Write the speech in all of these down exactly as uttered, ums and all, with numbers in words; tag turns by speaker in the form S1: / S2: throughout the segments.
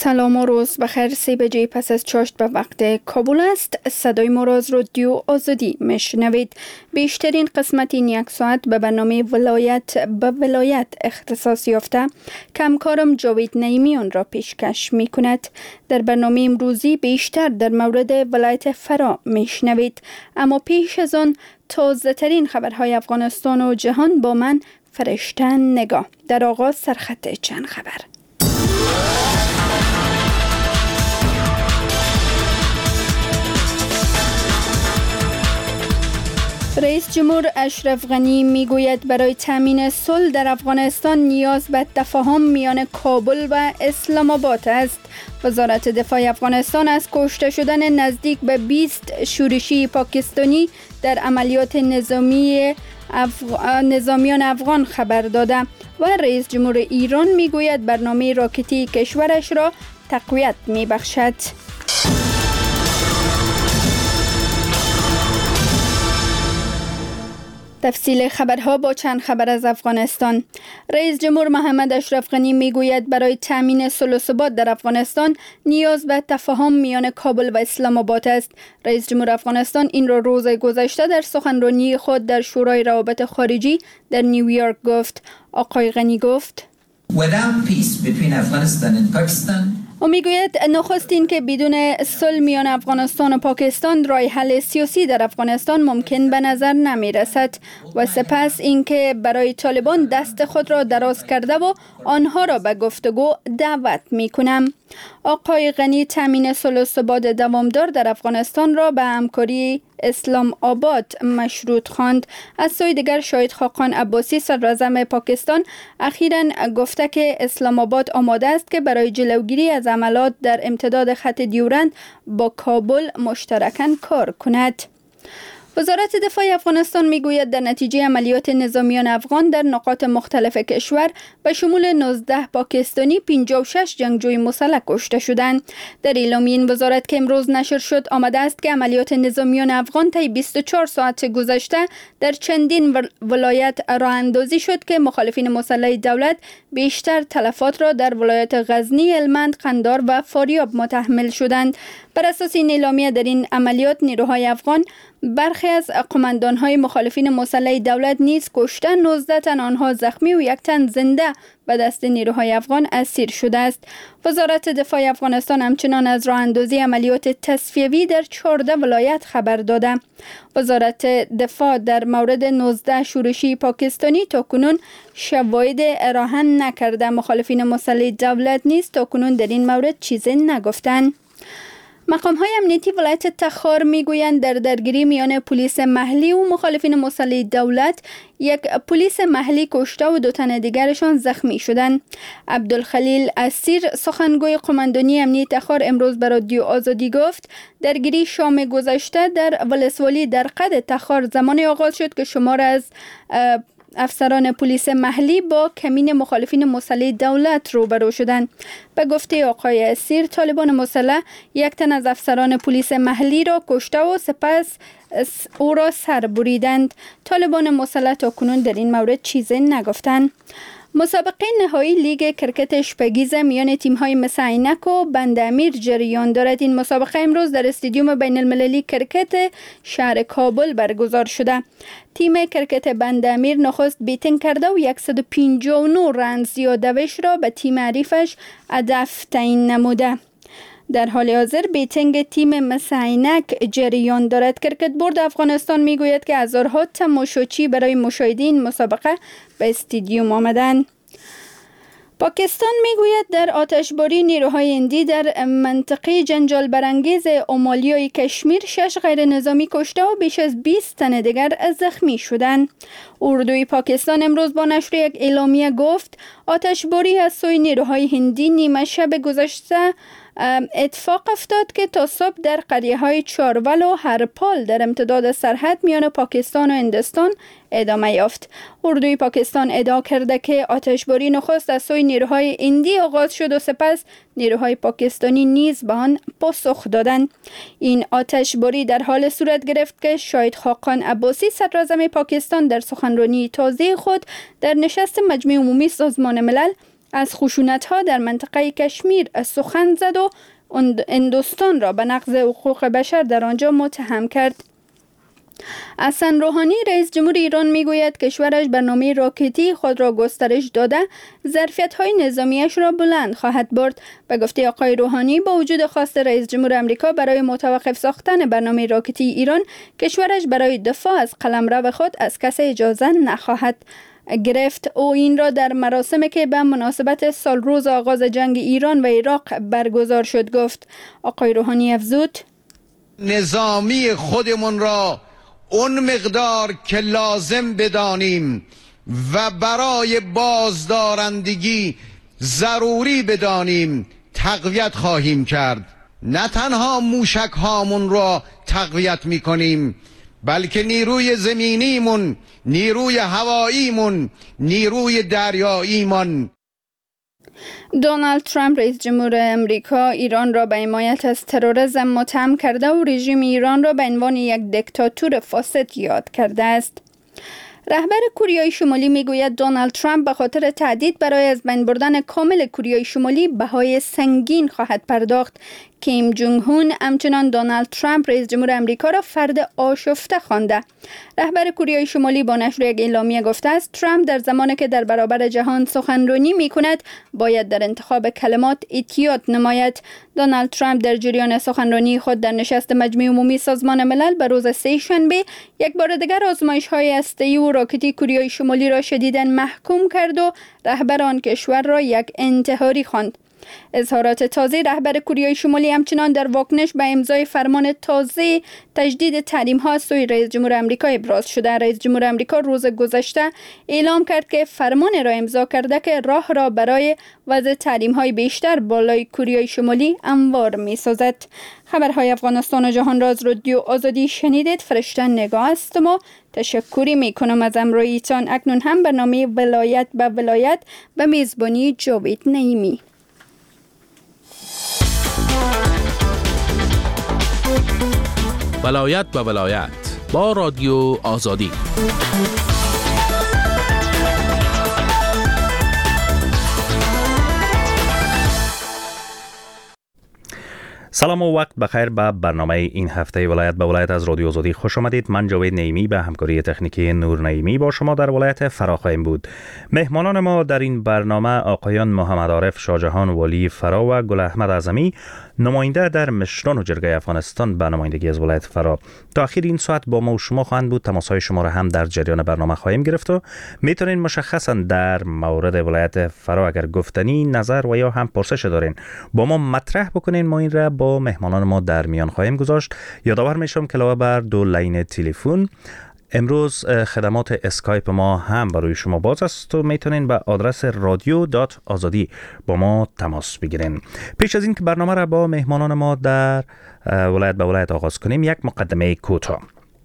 S1: سلام و روز بخیر. سه بجه پس از چاشت به وقت کابل است. صدای ما را از رادیو آزادی میشنوید. بیشترین قسمت این یک ساعت به برنامه ولایت به ولایت اختصاص یافته کمکارم جاوید نعیمیان را پیشکش می کند. در برنامه امروزی بیشتر در مورد ولایت فرا میشنوید، اما پیش از آن تازه ترین خبرهای افغانستان و جهان با من فرشته نگاه. در آغاز سرخط چند خبر. رئیس جمهور اشرف غنی میگوید برای تامین صلح در افغانستان نیاز به تفاهم میان کابل و اسلام آباد است. وزارت دفاع افغانستان از کشته شدن نزدیک به بیست شورشی پاکستانی در عملیات نظامی افغ... نظامیان افغان خبر داده و رئیس جمهور ایران میگوید برنامه راکتی کشورش را تقویت میبخشد. تفصیل خبرها با چند خبر از افغانستان. رئیس جمهور محمد اشرف غنی میگوید برای تامین صلح و ثبات در افغانستان نیاز به تفاهم میان کابل و اسلام آباد است. رئیس جمهور افغانستان این را روز گذشته در سخنرانی خود در شورای روابط خارجی در نیویورک گفت. آقای غنی گفت
S2: Without peace between Afghanistan and Pakistan
S1: او میگوید نخست این که بدون صلح میان افغانستان و پاکستان راه حل سیاسی در افغانستان ممکن به نظر نمی رسد و سپس اینکه برای طالبان دست خود را دراز کرده و آنها را به گفتگو دعوت می کنم. آقای غنی تامین صلح و ثبات دوامدار در افغانستان را به همکاری اسلام آباد مشروط خواند. از سوی دیگر شاهد خاقان عباسی صدراعظم پاکستان اخیراً گفته که اسلام آباد آماده است که برای جلوگیری از عملات در امتداد خط دیورند با کابل مشترکاً کار کند. وزارت دفاع افغانستان میگوید در نتیجه عملیات نظامیان افغان در نقاط مختلف کشور به شمول نوزده پاکستانی پنجاه و شش جنگجوی مسلح کشته شدند. در اعلامیه این وزارت که امروز نشر شد آمده است که عملیات نظامیان افغان طی بیست و چهار ساعت گذشته در چندین ولایت راه اندازی شد که مخالفین مسلح دولت بیشتر تلفات را در ولایت غزنی، هلمند، قندهار و فاریاب متحمل شدند. بر اساس این اعلامیه در این عملیات نیروهای افغان برخی از قماندان‌های مخالفین مسلح دولت نیز کشته، نوزده تن آنها زخمی و یک تن زنده به دست نیروهای افغان اسیر شده است. وزارت دفاع افغانستان همچنان از راه اندازی عملیات تصفیوی در چهارده ولایت خبر داده. وزارت دفاع در مورد نوزده شورشی پاکستانی تاکنون شواهد ارائه نکرده. مخالفین مسلح دولت نیز تاکنون در این مورد چیزی نگفتند. مقام‌های امنیتی ولایت تخار میگویند در درگیری میان پلیس محلی و مخالفین مسلح دولت یک پلیس محلی کشته و دو تن دیگرشان زخمی شدند. عبدالخلیل اسیر سخنگوی قماندانی امنیت تخار امروز به رادیو آزادی گفت درگیری شام گذشته در ولسوالی در قد تخار زمانی آغاز شد که شمار از افسران پلیس محلی با کمین مخالفین مسلح دولت روبرو شدند. به گفته آقای اسیر طالبان مسلح یک تن از افسران پلیس محلی را کشته و سپس او را سر بریدند. طالبان مسلح تا کنون در این مورد چیزی نگفتند. مسابقه نهایی لیگ کرکت شپگیزه میان تیم‌های مثل عینک و بند امیر جریان دارد. این مسابقه امروز در استادیوم بین المللی کرکت شهر کابل برگزار شده. تیم کرکت بند امیر نخست بیتینگ کرده و صد و پنجاه و نه رن زیاده‌وش را به تیم حریفش هدف تعیین نموده. در حال حاضر بیتینگ تیم مثل عینک جریان دارد. کرکت بورد افغانستان میگوید که هزارها تماشاچی برای مشاهده این مسابقه به استادیوم آمدند. پاکستان میگوید در آتشباری نیروهای هندی در منطقه جنجال برانگیز اومالیای کشمیر شش غیر نظامی کشته و بیش از بیست تن دیگر زخمی شدند. اردوی پاکستان امروز با نشر یک اعلامیه گفت آتشباری از سوی نیروهای هندی نیمه شب گذشته اتفاق افتاد که تا صبح در قریه های چارول و هرپال در امتداد سرحد میان پاکستان و هندوستان ادامه یافت. اردوی پاکستان ادعا کرده که آتشباری نخست از سوی نیروهای هندی آغاز شد و سپس نیروهای پاکستانی نیز به آن پاسخ دادند. این آتشباری در حال صورت گرفت که شاهد خاقان عباسی صدراعظم پاکستان در سخنرانی تازه خود در نشست مجمع عمومی سازمان ملل از خشونت‌ها در منطقه کشمیر سخن زد و هندوستان را به نقض حقوق بشر در آنجا متهم کرد. حسن روحانی رئیس جمهور ایران میگوید کشورش برنامه راکتی خود را گسترش داده ظرفیت‌های نظامیش را بلند خواهد برد. به گفته آقای روحانی با وجود خواست رئیس جمهور آمریکا برای متوقف ساختن برنامه راکتی ایران، کشورش برای دفاع از قلمرو خود از کسی اجازه نخواهد گرفت. او این را در مراسمی که به مناسبت سال روز آغاز جنگ ایران و عراق برگزار شد گفت. آقای روحانی افزود:
S3: نظامی خودمون را اون مقدار که لازم بدانیم و برای بازدارندگی ضروری بدانیم تقویت خواهیم کرد. نه تنها موشک هامون را تقویت میکنیم، بلکه نیروی زمینیمون، نیروی هواییمون، نیروی دریاییمون.
S1: دونالد ترامپ رئیس جمهور امریکا ایران را به حمایت از تروریسم متهم کرده و رژیم ایران را به عنوان یک دیکتاتور فاسد یاد کرده است. رهبر کره شمالی میگوید دونالد ترامپ به خاطر تهدید برای از بین بردن کامل کره شمالی بهای سنگین خواهد پرداخت. کیم جونگ هون همچنان دونالد ترامپ رئیس جمهور امریکا را فرد آشفته خوانده. رهبر کره شمالی با نشر یک اعلامیه گفته است ترامپ در زمانی که در برابر جهان سخنرانی می کند باید در انتخاب کلمات احتیاط نماید. دونالد ترامپ در جریان سخنرانی خود در نشست مجمع عمومی سازمان ملل به روز سه شنبه یک بار دیگر آزمایش های هسته‌ای و راکتی کره شمالی را شدیداً محکوم کرد و رهبر آن کشور را یک انتحاری خواند. اظهارات تازه رهبر کره شمالی همچنان در واکنش به امضای فرمان تازه تجدید تحریم ها از سوی رئیس جمهور آمریکا ابراز شده. رئیس جمهور آمریکا روز گذشته اعلام کرد که فرمان را امضا کرده که راه را برای وضع تحریم های بیشتر بالای کره شمالی هموار می سازد. خبرهای افغانستان و جهان را از رادیو آزادی شنیدید. فرشته نگاه است و تشکری می کنم از همراهیتان. اکنون هم برنامه ولایت به ولایت به میزبانی جاوید نعیمی.
S4: ولایت به ولایت با رادیو آزادی.
S5: سلام و وقت بخیر به برنامه این هفته ولایت به ولایت از رادیو آزادی خوش آمدید. من جاوید نعیمی به همکاری تکنیکی نور نعیمی با شما در ولایت فرا خواهیم بود. مهمانان ما در این برنامه آقایان محمد عارف شاهجهان والی فرا و گل احمد اعظمی نماینده در مشران و جرگه افغانستان به نمایندگی از ولایت فرا تا آخر این ساعت با ما و شما خواهند بود. تماس‌های شما را هم در جریان برنامه خواهیم گرفت و میتونین مشخصا در مورد ولایت فرا اگر گفتنی نظر و یا هم پرسش دارین با ما مطرح بکنین. ما این را با مهمانان ما در میان خواهیم گذاشت. یادآور میشم که علاوه بر دو لاین تلفن امروز خدمات اسکایپ ما هم برای شما باز است و میتونین به آدرس رادیو دات آزادی با ما تماس بگیرین. پیش از این که برنامه را با مهمانان ما در ولایت به ولایت آغاز کنیم یک مقدمه کوتاه.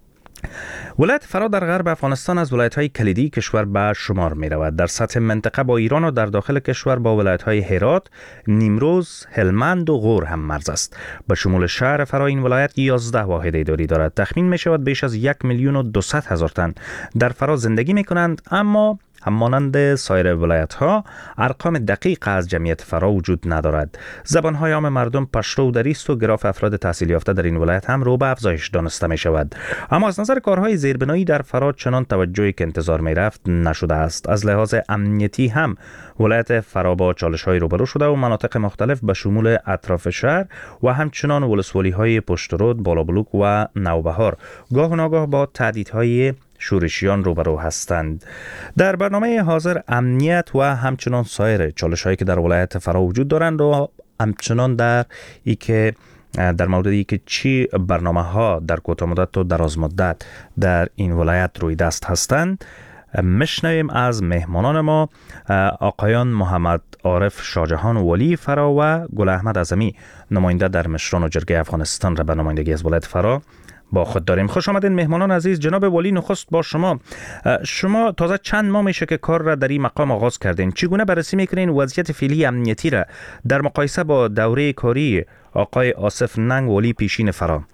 S5: ولایت فرا در غرب افغانستان از ولایت‌های کلیدی کشور به شمار می‌رود. در سطح منطقه با ایران و در داخل کشور با ولایت‌های هرات، نیمروز، هلمند و غور هم مرز است. به شمول شهر فرا این ولایت یازده واحد اداری دارد. تخمین می‌شود بیش از یک میلیون و دویست هزار تن در فرا زندگی می‌کنند، اما همانند سایر ولایت‌ها ارقام دقیق از جمعیت فرا وجود ندارد. زبان‌های عام مردم پشتو و دری است و گراف افراد تحصیل یافته در این ولایت هم رو به افزایش دانسته می‌شود. اما از نظر کارهای زیربنایی در فرا چنان توجهی که انتظار می‌رفت نشده است. از لحاظ امنیتی هم ولایت فرا با چالش‌های روبرو شده و مناطق مختلف به شمول اطراف شهر و همچنان ولسوالی‌های پشترود، بالابلوک و نوبهار گاه و ناگاه با تهدیدهای شورشیان روبرو هستند. در برنامه حاضر امنیت و همچنان سایر چالش‌هایی که در ولایت فرا وجود دارند و همچنان در ای که در مورد ای که چی برنامه‌ها در کوتاه مدت و دراز مدت در این ولایت روی دست هستند مشنویم از مهمانان ما آقایان محمد عارف شاهجهان والی فرا و گل احمد اعظمی نماینده در مشران و جرگه افغانستان را به نمایندگی از ولایت فرا با خود داریم. خوش آمدین مهمانان عزیز. جناب والی نخست با شما. شما تازه چند ماه میشه که کار را در این مقام آغاز کردین. چگونه بررسی میکنین وضعیت فعلی امنیتی را در مقایسه با دوره کاری آقای آصف ننگ والی پیشین فرا؟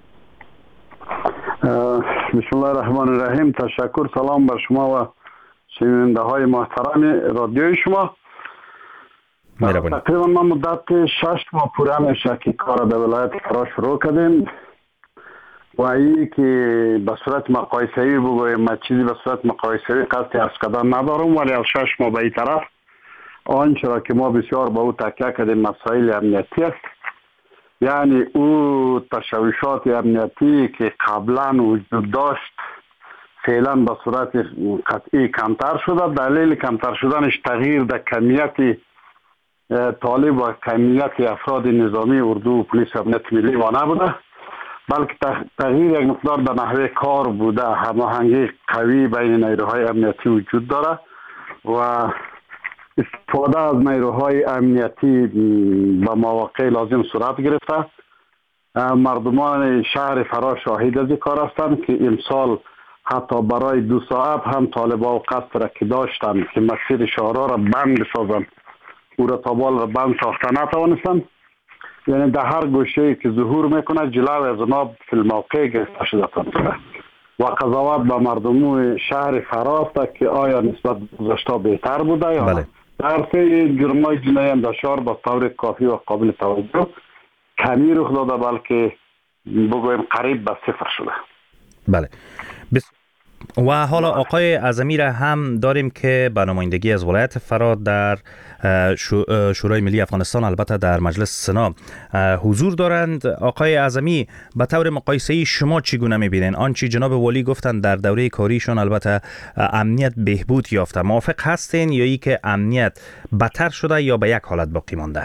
S6: بسم الله الرحمن الرحیم. تشکر. سلام بر شما و شنونده های محترم رادیوی شما. تقریبا ما مدت شش ماه پوره میشه که کار در ولایت فرا شروع کردیم و ای که به صورت مقایسه‌ای بگویم، من چیزی به صورت مقایسه‌ای قصد از کردن ندارم، ولی از شش ماه به این طرف آنچه را که ما بسیار به او تکیه کردیم مسائل امنیتی است. یعنی او تشویشات امنیتی که قبلا وجود داشت فعلا به صورت قطعی کمتر شده. دلیل کمتر شدنش تغییر در کمیت طالب و کمیت افراد نظامی اردو و پلیس امنیت ملی و نبوده، بلکه تغییر یک مقدار به نحوه کار بوده. هماهنگی قوی بین نیروهای امنیتی وجود داره و استفاده از نیروهای امنیتی به مواقع لازم صورت گرفته. مردمان شهر فرا شاهد از این کار هستند که امسال حتی برای دو ساعت هم طالبان و قصد را که داشتند که مسیر شهرها را بند بسازند، او را تابال را بند ساخته نتوانستند. یعنی در هر گوشه که ظهور میکنه جلو از آنها فی الموقع گرفته شده و قضاوت به مردم شهر فرا است که آیا نسبت گذشته بهتر بوده یا
S5: بله.
S6: درسه جرمای جنایی هم در شهر با طور کافی و قابل توجه کمی رخ داده، بلکه بگویم قریب به صفر شده.
S5: بله. بس... و حالا آقای اعظمی را هم داریم که به نمایندگی از ولایت فرا در شورای ملی افغانستان، البته در مجلس سنا حضور دارند. آقای اعظمی، به طور مقایسه‌ای شما چگونه می‌بینید آنچه جناب والی گفتند در دوره کاریشون البته امنیت بهبود یافته؟ موافق هستین یا ای که امنیت بدتر شده یا به یک حالت باقی مانده؟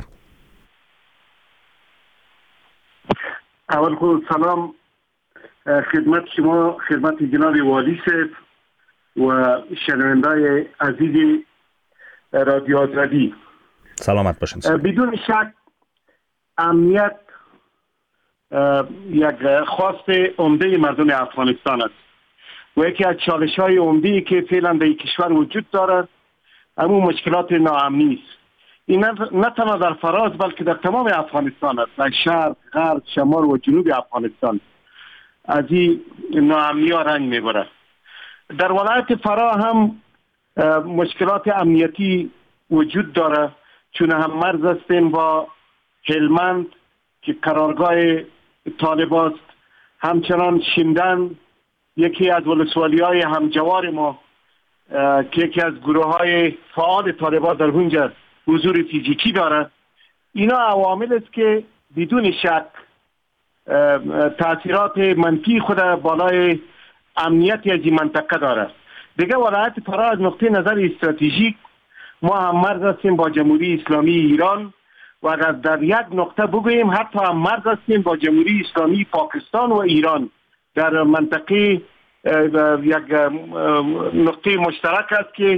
S7: اول خود سلام خدمت شما، خدمت جناب والی صاحب و شنوندای عزیز رادیو آزادی.
S5: سلامت باشین.
S7: بدون شک امنیت یک خواست عمده مردم افغانستان است و یکی از چالش های عمده که فعلا در کشور وجود دارد همون مشکلات ناامنی است. این نه تنها در فراز بلکه در تمام افغانستان است، در شرق، غرب، شمال و جنوب افغانستان از این ناامنی ها رنگ میبرد. در ولایت فرا هم مشکلات امنیتی وجود داره، چون هم مرز هستیم با هلمند که قرارگاه طالب است، همچنان شمدان یکی از ولسوالی های همجوار ما که یکی از گروه های فعال طالبان در اونجا حضور فیزیکی داره. اینا عوامل است که بدون شک تاثیرات منفی خود بالای امنیتی از این منطقه داره. دیگه ولایت فرا از نقطه نظر استراتژیک ما هم مرز هستیم با جمهوری اسلامی ایران و اگر در یک نقطه بگوییم حتی هم مرز هستیم با جمهوری اسلامی پاکستان و ایران. در منطقه یک نقطه مشترک است که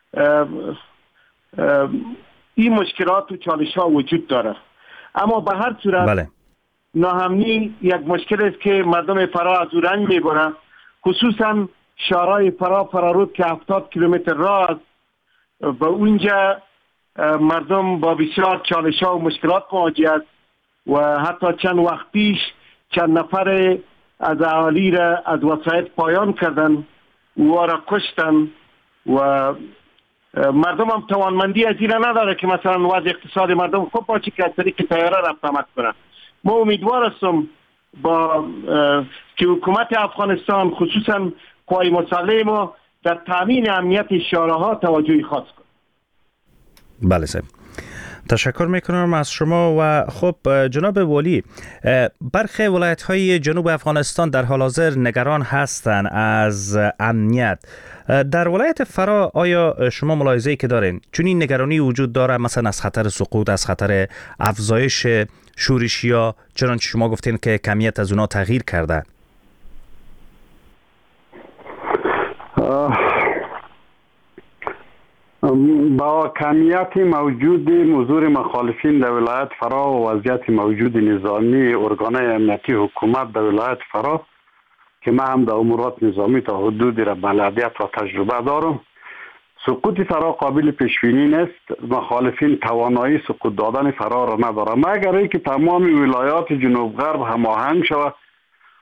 S7: این مشکلات و چالش ها وجود داره. اما به هر صورت
S5: بله.
S7: ناامنی یک مشکل است که مردم فرا از او رنج میبرند، خصوصا شهرهای فرا فرارود که هفتاد کیلومتر راه است. به اونجا مردم با بسیار چالش ها و مشکلات مواجه است و حتی چند وقت پیش چند نفر از اهالی را از وسایط پایان کردن و را کشتن و مردم هم توانمندی از این نداره که مثلا وضع اقتصاد مردم خوب باشه که از طریق طیاره رفت آمد کنه. ما امیدوار هستم با که حکومت افغانستان خصوصا قوای مسلح ما در تامین امنیت شهرها توجهی خاص کنه.
S5: بله صاحب، تشکر میکنم از شما. و خب جناب والی، برخی ولایت های جنوب افغانستان در حال حاضر نگران هستند از امنیت. در ولایت فرا آیا شما ملاحظه‌ای که دارین چون این نگرانی وجود داره، مثلا از خطر سقوط، از خطر افزایش شورشیا، چنانچه شما گفتین که کمیت از اونا تغییر کرده؟
S6: با کمیت موجود حضور مخالفین در ولایت فرا و وضعیت موجود نظامی ارگانهای امنیتی حکومت در ولایت فرا که من هم در امورات نظامی تا حدودی را بلدیت و تجربه دارم، سقوط فرا قابل پیشبینی نیست. مخالفین توانایی سقوط دادن فرا را ندارند مگر اینکه تمام ولایات جنوب غرب هماهنگ شود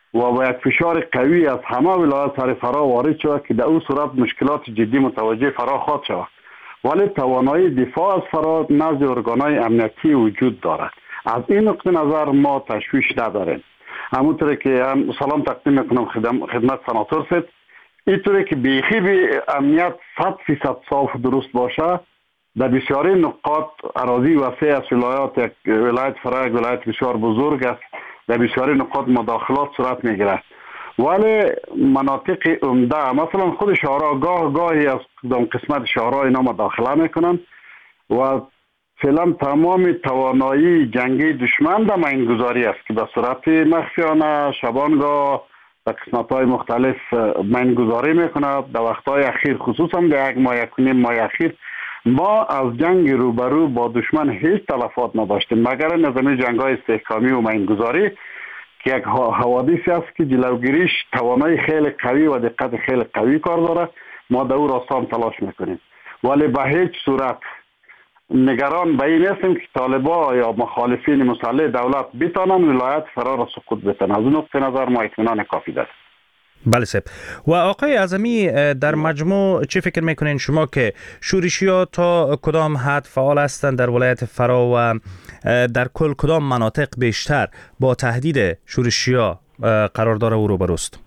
S6: و با یک فشار قوی از همه ولایات سر فرا وارد شود که در او صورت مشکلات جدی متوجه فرا خواهد شود. ولی توانایی دفاع از فرا نزد ارگانهای امنیتی وجود دارد. از این نقطه نظر ما تشویش نداریم. همونطوری که هم سلام تقدیم میکنم خدمت سناتور صاحب، اینطوری که بیخی به امنیت صد فیصد صاف درست باشه، در بسیاری نقاط اراضی وسیع از ولایات، یک ولایت فرا یک ولایت بسیار بزرگ است، در بسیاری نقاط مداخلات صورت میگیره. ولی مناطق عمده مثلا خود شهرها گاه گاهی از کدام قسمت شهرها اینا مداخله میکنن و فعلا تمام توانایی جنگی دشمن در مینگذاری است که به صورت مخفیانه شبانگاه در قسمت های مختلف مینگذاری میکنه. در وقت های اخیر خصوصا در یک ماه یک و نیم ماه اخیر ما از جنگ روبرو با دشمن هیچ تلفات نداشتیم مگر نظامی جنگ های استحکامی و مینگذاری که یک حوادثی است که جلوگیریش توانایی خیلی قوی و دقت خیلی قوی کار داره. ما در او راستا هم تلاش میکنیم ولی به هیچ صورت نگران به این هستیم که طالبا یا مخالفین مسلح دولت بتانن ولایت فرا را سقوط بدن. از اون نقطه نظر ما اطمینان کافی داریم.
S5: بله صاحب. و آقای اعظمی، در مجموع چی فکر میکنین شما که شورشی‌ها تا کدام حد فعال هستند در ولایت فرا و در کل کدام مناطق بیشتر با تهدید شورشی‌ها قرار داره و روبروست؟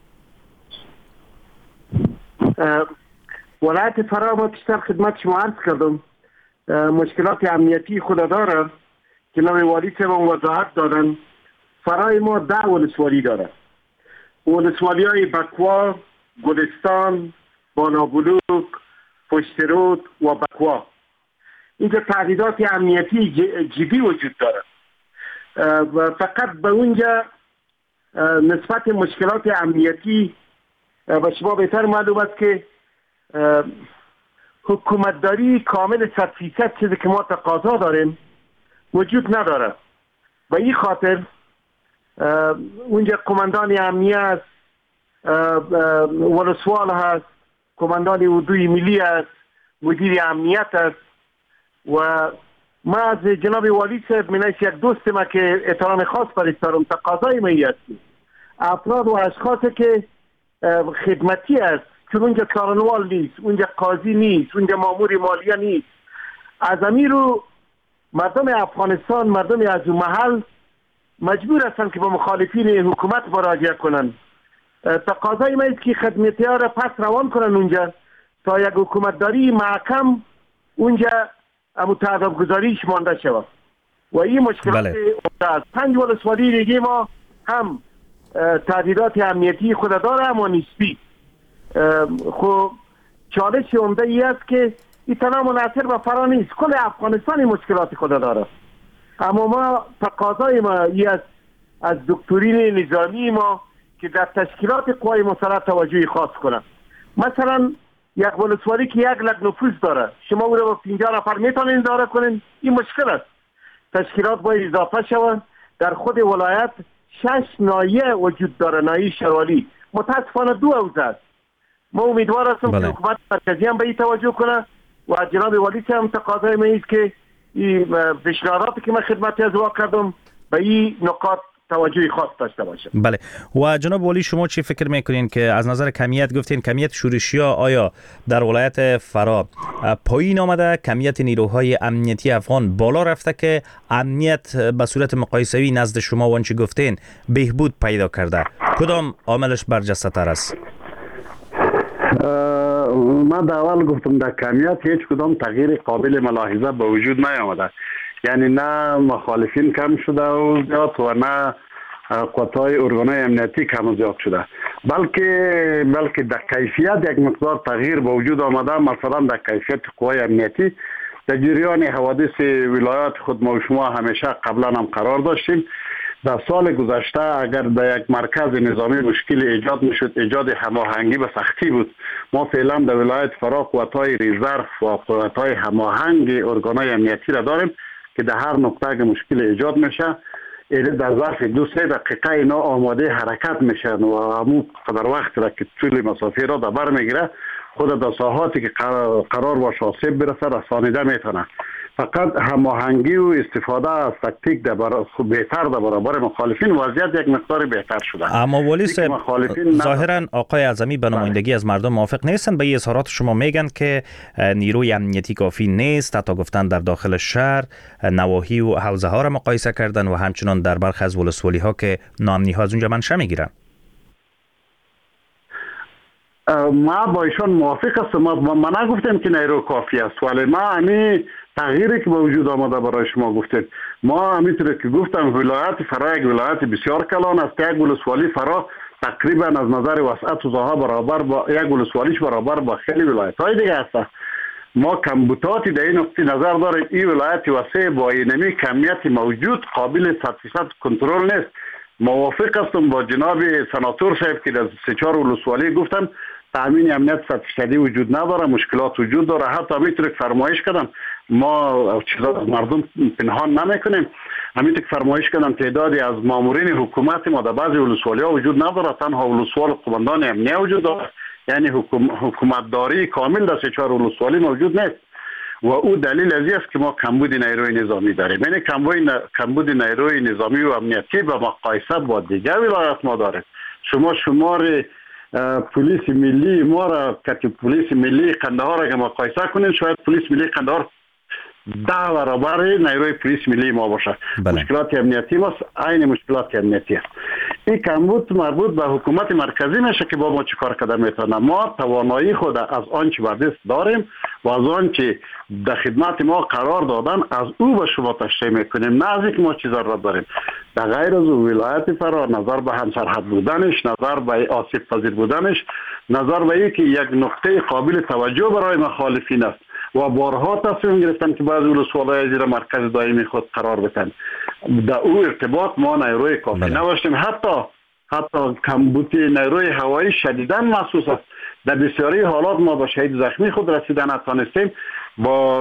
S7: ولایت فرا ما بیشتر خدمت شما عرض کردم مشکلات امنیتی خود داره که نام والی صاحب وضاحت دادن. فرای ما ده ولسوالی داره، ولسوالی های بکوا، گلستان، بانابلوک، پشترود و بکوا. اینجا تهدیدات امنیتی جدی وجود داره و فقط به اونجا نسبت مشکلات امنیتی و شما بهتر معلوم است که حکومتداری کامل صد فیصد چیزی که ما تقاضا داریم وجود نداره. و این خاطر اونجا کماندان امنیت ولسوال هست، کماندان اردوی ملی است، مدیر امنیت است و ما از جناب والی صاحب منش یک دوست ما که احترام خاص پرستارم تقاضای ما است افراد و اشخاص که خدمتی است چون اونجا کارنوال نیست، اونجا قاضی نیست، اونجا مامور مالیه نیست. از امیر رو مردم افغانستان، مردم از اون محل مجبور هستند که با مخالفین حکومت مراجعه کنند. تقاضای ما است که خدمتی ها را پس روان کنند اونجا تا یک حکومتداری محکم اونجا متعاقب گذاریش مانده شود و این مشکلات
S5: بله.
S7: از پنج ولسوالی دیگه ما هم تهدیدات امنیتی خود داره اما نسبی. خب چالش عمده ای است که این تنها منحصر به فرا نیست، کل افغانستان مشکلات خود داره. اما ما تقاضای ما ای است از دکترین نظامی ما که در تشکیلات قوای مسلح توجه خاص کنند. مثلا یک ولسوالی که یک لک نفوذ داره شما او را با پنجاه نفر میتونین اداره کنین، این مشکل است. تشکیلات باید اضافه شوند. در خود ولایت شش نایه وجود داره، نایه شوالی. متاسفانه دو حوزه است. ما امیدوار هستم
S5: بله.
S7: که حکومت مرکزی هم به این توجه کنه و از جناب والی هم تقاضای من است که این پیشنهاداتی که من خدمتی از او کردم به این نکات توجه خاص داشته باشه.
S5: بله. و جناب والی شما چی فکر میکنین که از نظر کمیت گفتین کمیت شورشی‌ها آیا در ولایت فرا پایین آمده، کمیت نیروهای امنیتی افغان بالا رفته که امنیت به صورت مقایسه‌ای نزد شما وانچه گفتین بهبود پیدا کرده؟ کدام عاملش برجسته تر است؟
S6: من در اول گفتم در کمیت هیچ کدام تغییر قابل ملاحظه به وجود نیامده. یعنی نه مخالفین کم شده و زیاد و نه قوت‌های ارگان‌های امنیتی کم و زیاد شده، بلکه بلکه در کیفیت یک مقدار تغییر به وجود آمده. مثلا در کیفیت قوای امنیتی در جریان حوادث ولایات خود ما و شما همیشه قبلا هم قرار داشتیم. در سال گذشته اگر در یک مرکز نظامی مشکل ایجاد میشد، ایجاد هماهنگی به سختی بود. ما فعلا در ولایت فرا قوت‌های رزرو و قوت‌های هماهنگ ارگان‌های امنیتی را داریم که در هر نقطه که مشکل ایجاد میشه در ظرف دو سه دقیقه اینا آماده حرکت میشن و همون قدر وقت را که طول مسافه را در بر میگیره خود در ساحاتی که قرار باشه آسیب برسه رسانیده میتونه. فقط هماهنگی و استفاده از تکتیک در برا... بهتر در برابر مخالفین وضعیت یک مقدار بهتر شده.
S5: اما ولی صاحب ظاهرا آقای اعظمی به نمایندگی از مردم موافق نیستن. به این اظهارات شما میگن که نیروی امنیتی کافی نیست، حتی گفتن در داخل شهر نواحی و حوزه ها را مقایسه کردن و همچنان در برخی از ولسوالی ها که ناامنی ها از اونجا منشأ میگیرن.
S6: ما با ایشان موافق هستم. ما, ما نگفتیم که نیرو کافی است، ولی ما همین تغییری که به وجود آمده برای شما گفتید، ما همینطور که گفتم ولایت فرا یک ولایت بسیار کلان است. یک ولسوالی فرا تقریبا از نظر وسعت و زها برابر با یک ولسوالیش برابر با خیلی ولایت های دیگه است. ما کمبوداتی در این نقطه نظر داریم این ولایت وسیع با اینمی کمیت موجود قابل صد درصد کنترل نیست. موافق هستم با جناب سناتور صاحب که در سه چهار ولسوالی گفتن تامین امنیت صد درصدی وجود نداره، مشکلات وجود داره. حتی همینطور که فرمایش کردم ما چیزا از مردم پنهان نمیکنیم. همینطور که فرمایش کردم تعدادی از مامورین حکومت ما در بعضی ولسوالی ها وجود نداره، تنها ولسوال قماندان امنیه وجود داره، یعنی حکوم، حکومتداری کامل در سه چهار ولسوالی موجود نیست و او دلیل ازی است که ما کمبود نیروی نظامی داریم. یعنی کمبود نیروی نظامی و امنیتی به مقایسه با دیگر ولایت ما داریم. شما شمار پلیس ملی ما را که پلیس ملی قندهار را که مقایسه کنید، شاید پلیس ملی قندهار ده برابر نیروی پلیس ملی ما باشه. بله. مشکلات امنیتی ما عین مشکلات امنیتی است. این کمبود مربوط به حکومت مرکزی میشه که با ما چیکار کرده میتونه. ما توانایی خود از آنچه به دست داریم و از آنچه در خدمت ما قرار دادن از او به شما تشریح میکنیم، نه از اینکه ما چیزا را داریم. در غیر از ولایت فرا نظر به همسرحد بودنش، نظر به آسیب پذیر بودنش، نظر به اینکه یک نقطه قابل توجه برای مخالفین است و بارها تصمیم گرفتن که بعضی ولسوالی‌ها زیر مرکز دائمی خود قرار بدن. در او ارتباط ما نیروی کافی نداشتیم. حتی حتی کمبود نیروی هوایی شدیداً محسوس است. در بسیاری حالات ما با شهید زخمی خود رسیدن نتوانستیم. با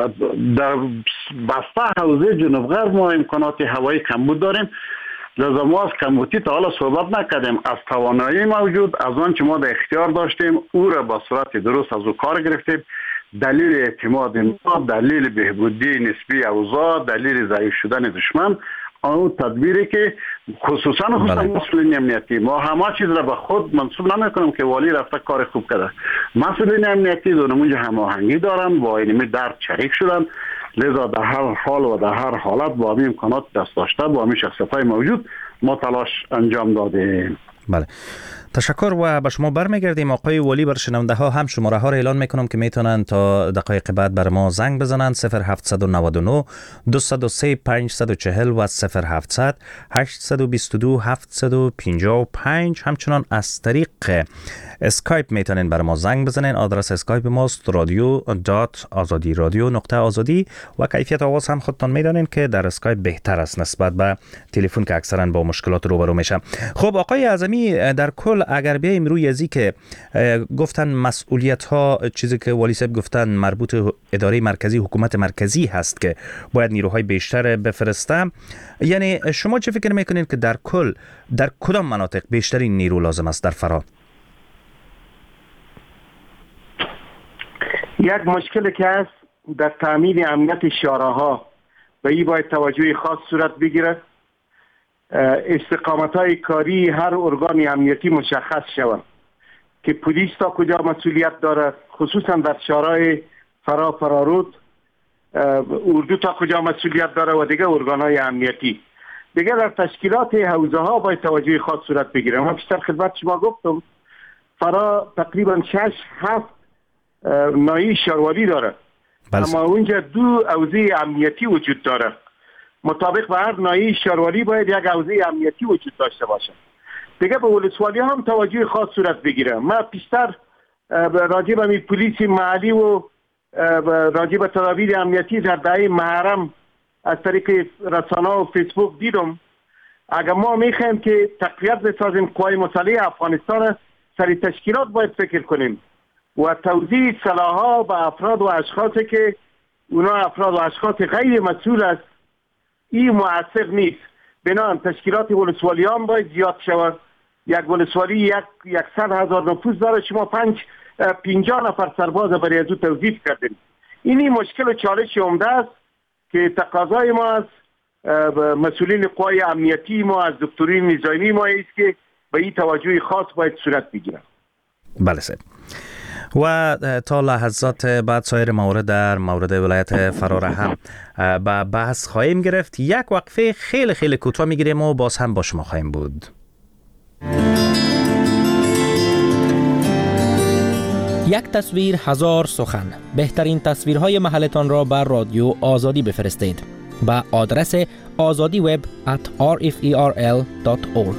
S6: در بسته حوزه جنوب غرب ما امکانات هوایی کمبود داریم. لذا ما از کمبودی تا حالا صحبت نکردیم. از توانایی موجود، از آنچه ما در اختیار داشتیم او را با صورت درست از او کار گرفتیم. دلیل اعتماد ما، دلیل بهبودی نسبی اوضاع، دلیل ضعیف شدن دشمن، آن تدبیری که خصوصا خصوصا مسئولین امنیتی، ما همه چیز را به خود منسوب نمیکنم که والی رفته کار خوب کرده. مسئولین امنیتی دونمونج هماهنگی دارن، با اینمی درد شریک شدن. لذا در هر حال و در هر حالت با همین امکانات دست داشته، با همین شخصیت‌های موجود ما تلاش انجام دادیم.
S5: بله، تشکر و به شما برمیگردیم. آقای ولی، بر شنونده ها هم شماره ها را اعلان میکنم که میتونن تا دقایق بعد بر ما زنگ بزنن. صفر هفت نه نه دو صفر سه پنج چهار صفر و صفر هفت هشت دو دو هفت پنج پنج. همچنان از طریق اسکایپ میتونن بر ما زنگ بزنن. آدرس اسکایپ ماست رادیو دات آزادی، رادیو نقطه آزادی. و کیفیت آواز هم خودتان میدانین که در اسکایپ بهتر است نسبت به تلفن که اکثرا با مشکلات روبرو میشه. خب آقای اعظمی، در کل اگر بیایم روی ازی که گفتن مسئولیت ها، چیزی که والی صاحب گفتن مربوط اداره مرکزی، حکومت مرکزی هست که باید نیروهای بیشتر بفرسته، یعنی شما چه فکر میکنین که در کل در کدام مناطق بیشترین نیرو لازم است در فرا؟
S7: یک مشکلی که هست در تامین امنیت شهرها و این باید توجه خاص صورت بگیرد. استقامت‌های کاری هر ارگان امنیتی مشخص شود که پلیس تا کجا مسئولیت دارد، خصوصا در شهرهای فرا فرارود، اردو تا کجا مسئولیت دارد و دیگه ارگان‌های امنیتی. دیگه در تشکیلات حوزه ها باید توجه خاص صورت بگیره. من بیشتر خدمت شما گفتم فرا تقریبا شش هفت ناحیه شهرواری داره، اما اونجا دو حوزه امنیتی وجود داره. مطابق به هر ناحیه شهرواری باید یک حوزه امنیتی وجود داشته باشه. دیگه به ولسوالی هم توجه خاص صورت بگیره. ما پیشتر راجع به پلیس محلی و راجع به تدابیر امنیتی در دهه محرم از طریق رسانه و فیسبوک دیدم. اگر ما میخوایم که تقویت بسازیم قوای مسلح افغانستان، سر تشکیلات باید فکر کنیم و توزیع سلاح‌ها به افراد و اشخاصی که اونا افراد و اشخاص غیر مسئول است، این مؤثر نیست. بنابراین تشکیلات ولسوالی هم باید زیاد شود. یک ولسوالی یک یکصد هزار نفوس داره، شما پنج پنجاه نفر سرباز برای از او توظیف کردیم. اینی مشکل و چالش عمده است که تقاضای ما از مسئولین قوای امنیتی ما، از دکترین نظامی ما است که به این توجه خاص باید صورت بگیرد.
S5: بله سید. و تا لحظات بعد سایر موارد در مورد ولایت فرار هم به بحث خواهیم گرفت. یک وقفه خیلی خیلی کوتاه میگیریم و باز هم با شما خواهیم بود.
S8: یک تصویر هزار سخن. بهترین تصویرهای محلتان را بر رادیو آزادی بفرستید با آدرس آزادی وب ات آر اف ای آر ال دات اورگ.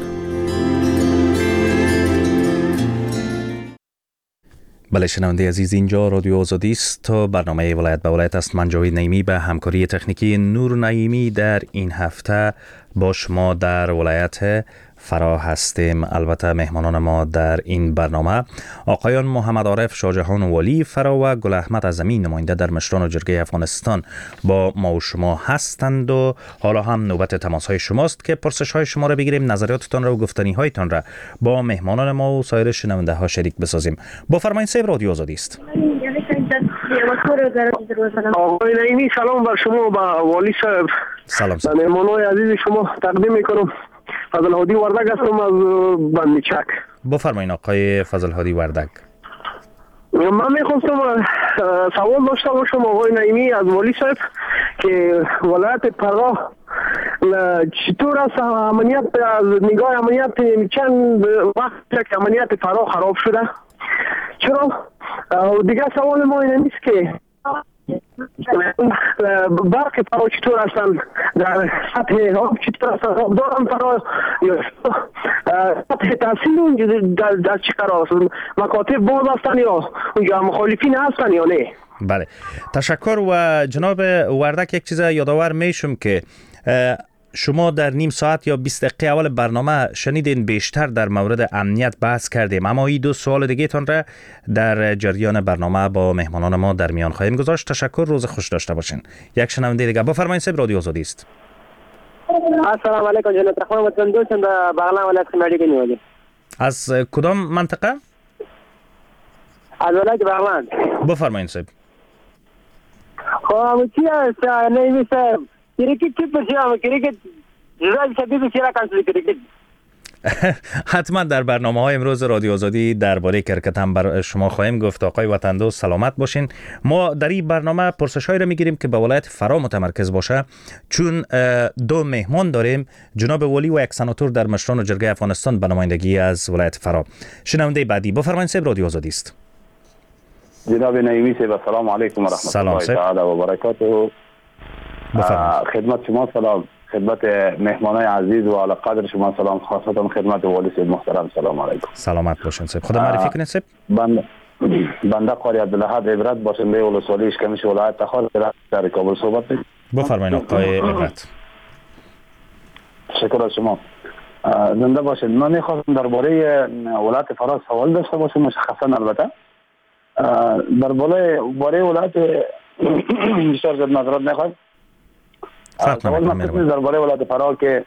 S5: بله شنونده عزیز، اینجا رادیو آزادی است تا برنامه ولایت به ولایت است. من جاوید نعیمی به همکاری تکنیکی نور نعیمی در این هفته با شما در ولایت فرا هستیم. البته مهمانان ما در این برنامه آقایان محمد عارف شاهجهان والی فرا و گل احمد اعظمی نماینده در مشران و جرگه افغانستان با ما و شما هستند و حالا هم نوبت تماس های شماست که پرسش های شما را بگیریم، نظریاتتان را و گفتنی هایتان را با مهمانان ما و سایر شنونده ها شریک بسازیم. با فرمایید صاحب، رادیو آزادی است.
S9: آقای نعیمی سلام بر شما و با والی صاحب.
S5: سلام صاحب.
S9: مهمانان عزیز شما تقدیم میکنم. فضل هادی وردک هستم از بندیچک.
S5: بفرمایید آقای فضل هادی وردک.
S9: من میخواستم سوال داشته باشم آقای نعیمی از والی صاحب که ولایت فرا چطور است امنیت، از نگاه امنیت چند وقت که امنیت فرا خراب شده؟ چرا؟ دیگه سوال ما این است که برق فرا چطور هستند، در سطح آب چطور هستند، آب دارن فرا یا سطح تحصیل اونجا در, در چه قرار هستند، مکاتب باز هستند یا اونجا مخالفین هستند یا نه؟
S5: بله تشکر. و جناب وردک یک چیز یادآور میشم که شما در نیم ساعت یا بیست دقیقه اول برنامه شنیدین بیشتر در مورد امنیت بحث کردیم، اما این دو سوال دیگه تان را در جریان برنامه با مهمانان ما در میان خواهیم گذاشت. تشکر، روز خوش داشته باشین. یک شنونده دیگه بفرمایید صاحب، رادیو آزادی است.
S10: السلام علیکم جناب رحمان وطن دوستان، در بغلان ولایت خمری نیولی.
S5: از کدام منطقه؟
S10: از ولایت بغلان.
S5: بفرمایید صاحب.
S10: خب چی است نعیمی صاحب؟ کرکت چی بسیار کرکت جزای شدید چرا کنسل کرکت؟
S5: حتما در برنامه های امروز رادیو آزادی درباره کرکت هم بر شما خواهیم گفت. آقای وطن دوست سلامت باشین. ما در این برنامه پرسش هایی را میگیریم که به ولایت فرا متمرکز باشه، چون دو مهمان داریم، جناب والی و یک سناتور در مشران و جرگه افغانستان به نمایندگی از ولایت فرا. شنونده بعدی بفرمایید صاحب، رادیو آزادی است.
S6: جناب نعیمی صاحب السلام علیکم و رحمت الله تعالی و برکاته. خدمت شما سلام، خدمت مهمانای عزیز و علی قدر شما سلام، خاصتا خدمت والی صاحب محترم سلام علیکم.
S5: سلامت باشین صاحب. خدا معرفی کنید صاحب.
S6: بنده بنده قاری عبدالحد عبرت باشنده ولسوالی اشکمیش ولایت تخار در کابل صحبت.
S5: بفرمایید آقای عبرت.
S6: شکر از شما. زنده باشید. من میخواستم درباره ولایت فرا سوال داشته باشم، مشخصا البته درباره باره ولایت بیشتر زد نظرات میخوایم. سوال مقصد درباره ولایت فرا که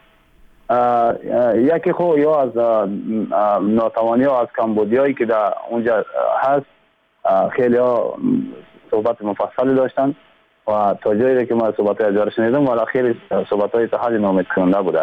S6: یکی خو یا از ناتوانی ها از کمبودیایی که در اونجا هست خیلی ها صحبت مفصلی داشتن و تا جایی که ما صحبت های اجاره شنیدم ولی خیلی صحبت های تحالی نامید کننده بوده.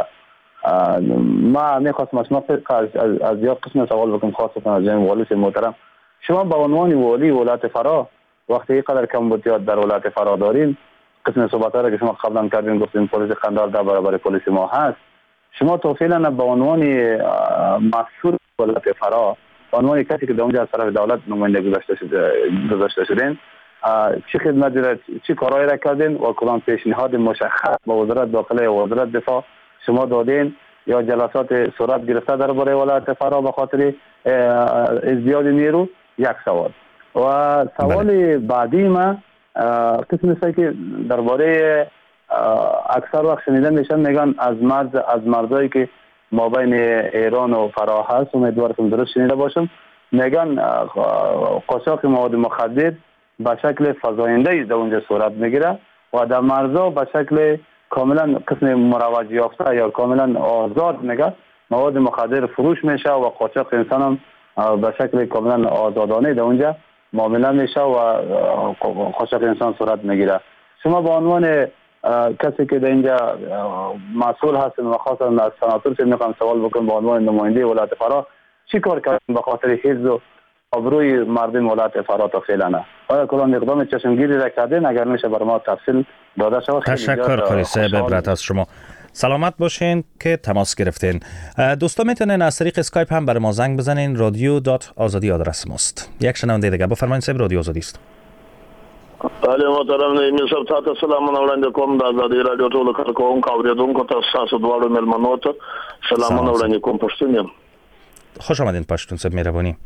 S6: ما میخواستم از, از, از یا قسم سوال بکنم خاصتا از جنب والی محترم، شما به عنوان والی ولایت فرا وقتی اینقدر کمبودیات در ولایت فرا دارین، قسم صحبت ها که شما قبلا کردین گفتین پلیس قندهار در برابر پلیس ما هست، شما تو فعلا به عنوان مسئول ولایت فرا، به عنوان کسی که در اونجا از طرف دولت نماینده گذاشته شده گذاشته شدین، چه خدمتی را چه کارهایی را کردین و کدام پیشنهاد مشخص با وزارت داخله و وزارت دفاع شما دادین یا جلسات صورت گرفته درباره ولایت فرا به خاطر ازدیاد نیرو؟ یک سوال. و سوال بله. بعدی ما قسم است که درباره اکثر وقت شنیده میشن میگن از مرز از مرزایی که ما بین ایران و فرا هست، امیدوارم درست شنیده باشم، میگن قاچاق مواد مخدر به شکل فزاینده در اونجا صورت میگیره و در مرزها به شکل کاملا قسم مروج یافته یا کاملا آزاد میگه مواد مخدر فروش میشه و قاچاق انسان هم به شکل کاملا آزادانه در اونجا معامله میشه و قاچاق انسان صورت میگیره. شما به عنوان
S11: کسی که در اینجا مسئول هست مخاطر از سناتور سے میخوام سوال بکنم به عنوان نماینده ولایت فرا چی کار کردن به خاطر حفظ و آبروی مردم ولایت فرا تا فعلا نه آیا کدام اقدام چشمگیری را کردین اگر میشه برای ما تفصیل داده شود؟
S5: تشکر قاری صاحب عبرت از شما. سلامت باشین که تماس گرفتین. دوستان میتونین از طریق اسکایپ هم برای ما زنگ بزنین. رادیو دات آزادی آدرس ماست. یک شنونده دیگه بفرمایید صاحب. رادیو آزادی است.
S12: علی محترم نیمی صاحب تاسو سلامونه وړاندې کوم د آزادي رادیو ټولو کارکوونکو اوریدونکو تاسو دواړو مېلمنو ته سلامونه وړاندې کوم. پښتون یم.
S5: خوش آمدین پښتون صاحب. مهرباني.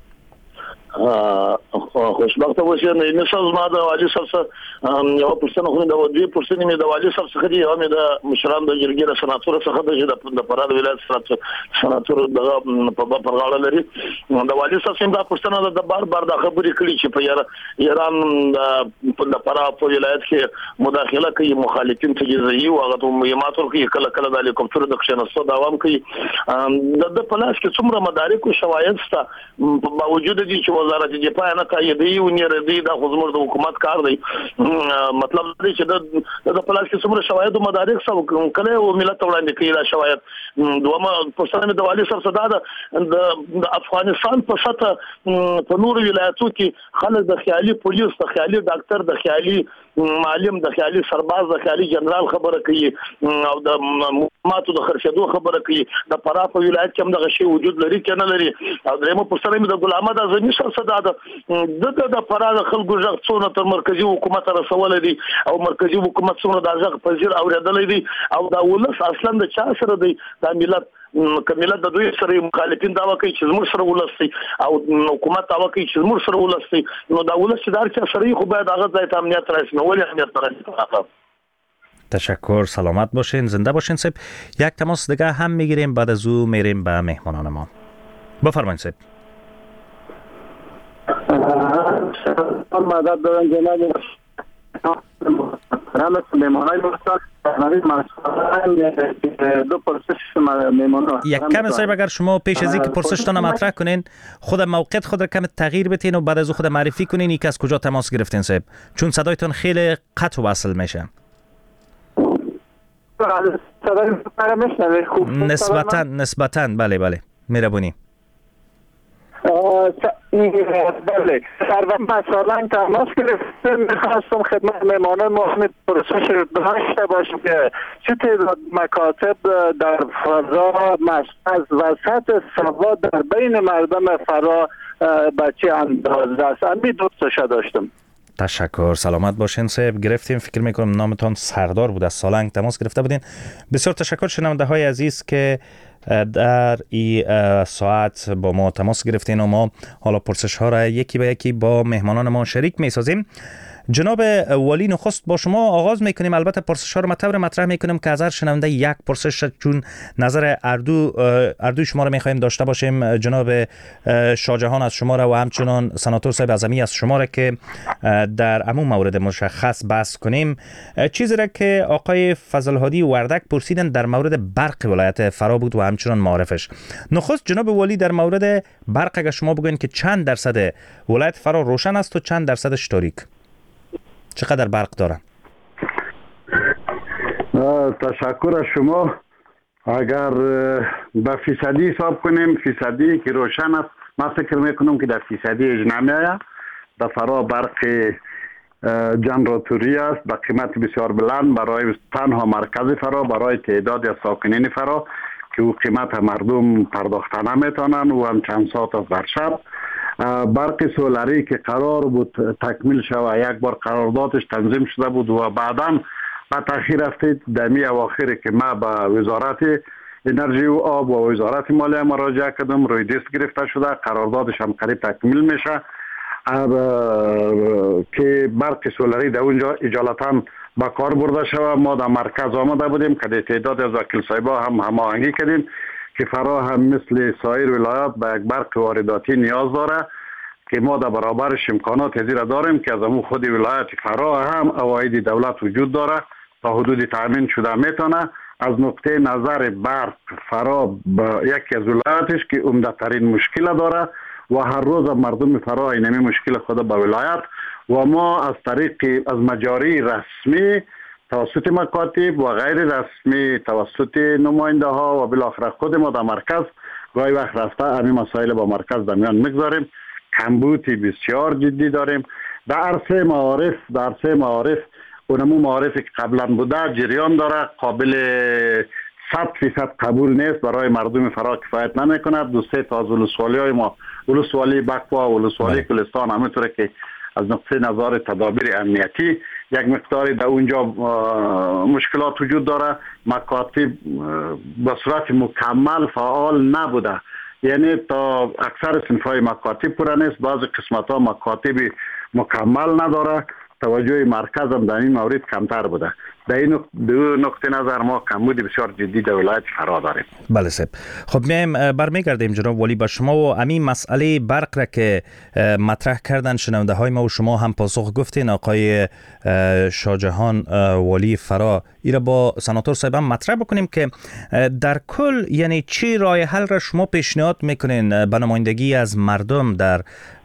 S12: خوشبخته اوسئ. نیمی صاحب زما د واجب صاحب څخه یو پښتنه خو د ودی پښتنې مې د واجب صاحب څخه دی یو مې د مشران د جرګې د سناتور څخه د فراه ولایت سناتور دغه په پرغاړه لري د واجب صاحب څخه د پښتنه د بار بار د خبرې کړي چې په ایران د فراه په ولایت کې مداخله کوي مخالفین ته جزایي او هغه ته مهمات ورکوي کله کله د هلیکوپټر د کښیناستو دوام کوي د پلاس کې څومره مدارک او شواهد شته په باوجود دي چې وزارت دفاع نه تاییدوي او نه ردي د حکومت د حکومت کار دی. مطلب دی چې د د پلاس کې څومره شواهد او مدارک سو کله او ملت وړاندې کوي دا شواهد. دومره پښتنه د والي سره صدا د افغانستان په سطح په نور ولایتو کې خلک د خیالي پولیس د خیالي ډاکټر د خیالي معلم د خیالي سرباز د خیالي جنرال خبره کوي او د ماتو د خرڅېدو خبره کوي. د فراه په ولایت کې هم دغه شی وجود لري کنه لري. او درېمه پښتنه د غلام احمد اعظمي سره صدا د د فراه د خلکو ځخ څونه تر مرکزی حکومت رسول دي او مرکزی حکومت څونه د ځخ پذیر اوریدل دي او دا ولس اصلا د چا سره دی د ملت کملت د دوی سره مخالفین دا کوي چې زموږ سره ولسي او حکومت دا کوي چې زموږ سره ولسي نو دا ولس چې دار چې سره خو باید هغه ځای ته امنیت راشي نو ولې امنیت راشي.
S5: تشکر. سلامت باشین. زنده باشین صاحب. یک تماس دیگه هم میگیریم بعد از او میریم به مهمانان ما. بفرمایید صاحب.
S9: مدد دارن جناب رحمت مهمانای باشد دو پرسش مهمانان.
S5: یک کم صاحب اگر شما پیش از اینکه پرسشتان مطرح کنین خود موقعیت خود را کم تغییر بدین و بعد از او خود معرفی کنین که از کجا تماس گرفتین صاحب چون صدایتان خیلی قطع و وصل میشه. نسبتا نسبتا بله بله مهربانی.
S9: بله در مثلا تماس گرفتم میخواستم خدمت مهمانان محمد پرسش داشته باشم که چه تعداد مکاتب در فرا از وسط سوا در بین مردم فرا به چه اندازه است. امی دوستش داشتم.
S5: تشکر. سلامت باشین صاحب. گرفتیم فکر میکنم نامتان سردار بود از سالنگ تماس گرفته بودین. بسیار تشکر شنونده های عزیز که در این ساعت با ما تماس گرفتین و ما حالا پرسش ها را یکی به یکی با مهمانان ما شریک می سازیم. جناب والی نخست با شما آغاز میکنیم. البته پرسش ها رو مطور مطرح میکنیم که از هر شنونده یک پرسش چون نظر اردو اردو شما رو میخوایم داشته باشیم. جناب شاهجهان از شما را و همچنان سناتور صاحب اعظمی از شما را که در عموم مورد مشخص بحث کنیم. چیزی را که آقای فضل هادی وردک پرسیدن در مورد برق ولایت فرا بود و همچنان معارفش. نخست جناب والی در مورد برق اگر شما بگوین که چند درصد ولایت فرا روشن است و چند درصدش تاریک؟ چقدر برق دارن؟
S6: تشکر از شما. اگر به فیصدی حساب کنیم فیصدی که روشن است من فکر میکنم که در فیصدی اج نمیاید. در فرا برق جنراتوری است به قیمت بسیار بلند برای تنها مرکز فرا برای تعدادی از ساکنین فرا که او قیمت مردم پرداخته نمیتونن و هم چند ساعت است در شب. برق سولری که قرار بود تکمیل شود یک بار قراردادش تنظیم شده بود و بعداً با تأخیر رفتید دمی اواخری که ما با وزارت انرژی و آب و وزارت مالیه مراجعه کردم روی دست گرفته شده قراردادش هم قریب تکمیل میشه که برق سولری در اونجا اجالتا با کار برده شود. ما در مرکز آمده بودیم که تعداد از وکیل صاحبا هم هماهنگی کردیم که فرا هم مثل سایر ولایات به یک برق وارداتی نیاز داره که ما در برابرش امکانات زیر داریم که از امون خود ولایت فرا هم عواید دولت وجود داره تا حدود تامین شده میتونه. از نقطه نظر برق فرا یکی از ولایتش که عمده ترین مشکل داره و هر روز مردم فرا اینمی مشکل خود به ولایت و ما از طریق از مجاری رسمی توسط مکاتب و غیر رسمی توسط نماینده ها و بالاخره خود ما در مرکز گاهی وقت رفته همین مسائل با مرکز در میان میگذاریم. کمبودی بسیار جدی داریم در عرصه معارف. در عرصه معارف اونمو معارفی که قبلا بوده جریان داره، قابل صد فیصد قبول نیست، برای مردم فرا کفایت نمیکنه. دو سه تا از ولسوالی های ما، ولسوالی بکوا و ولسوالی کلستان، همینطوره که از نقطه نظر تدابیر امنیتی یک مقداری در اونجا مشکلات وجود داره. مکاتب به صورت مکمل فعال نبوده، یعنی تا اکثر صنف‌های مکاتب پوره نیست، بعضی قسمت‌ها مکاتب مکمل نداره. توجه مرکز هم در این مورد کمتر بوده. در این دو نقطه نظر ما کمبود بسیار جدی در ولایت فرا داریم.
S5: بله سب. خب میایم برمیگردیم جناب والی با شما و همین مسئله برق را که مطرح کردن شنونده های ما و شما هم پاسخ گفتین. آقای شاهجهان والی فرا ایرا با سناتور صاحب هم مطرح بکنیم که در کل یعنی چی راه حل را شما پیشنهاد میکنین به نمایندگی از مردم در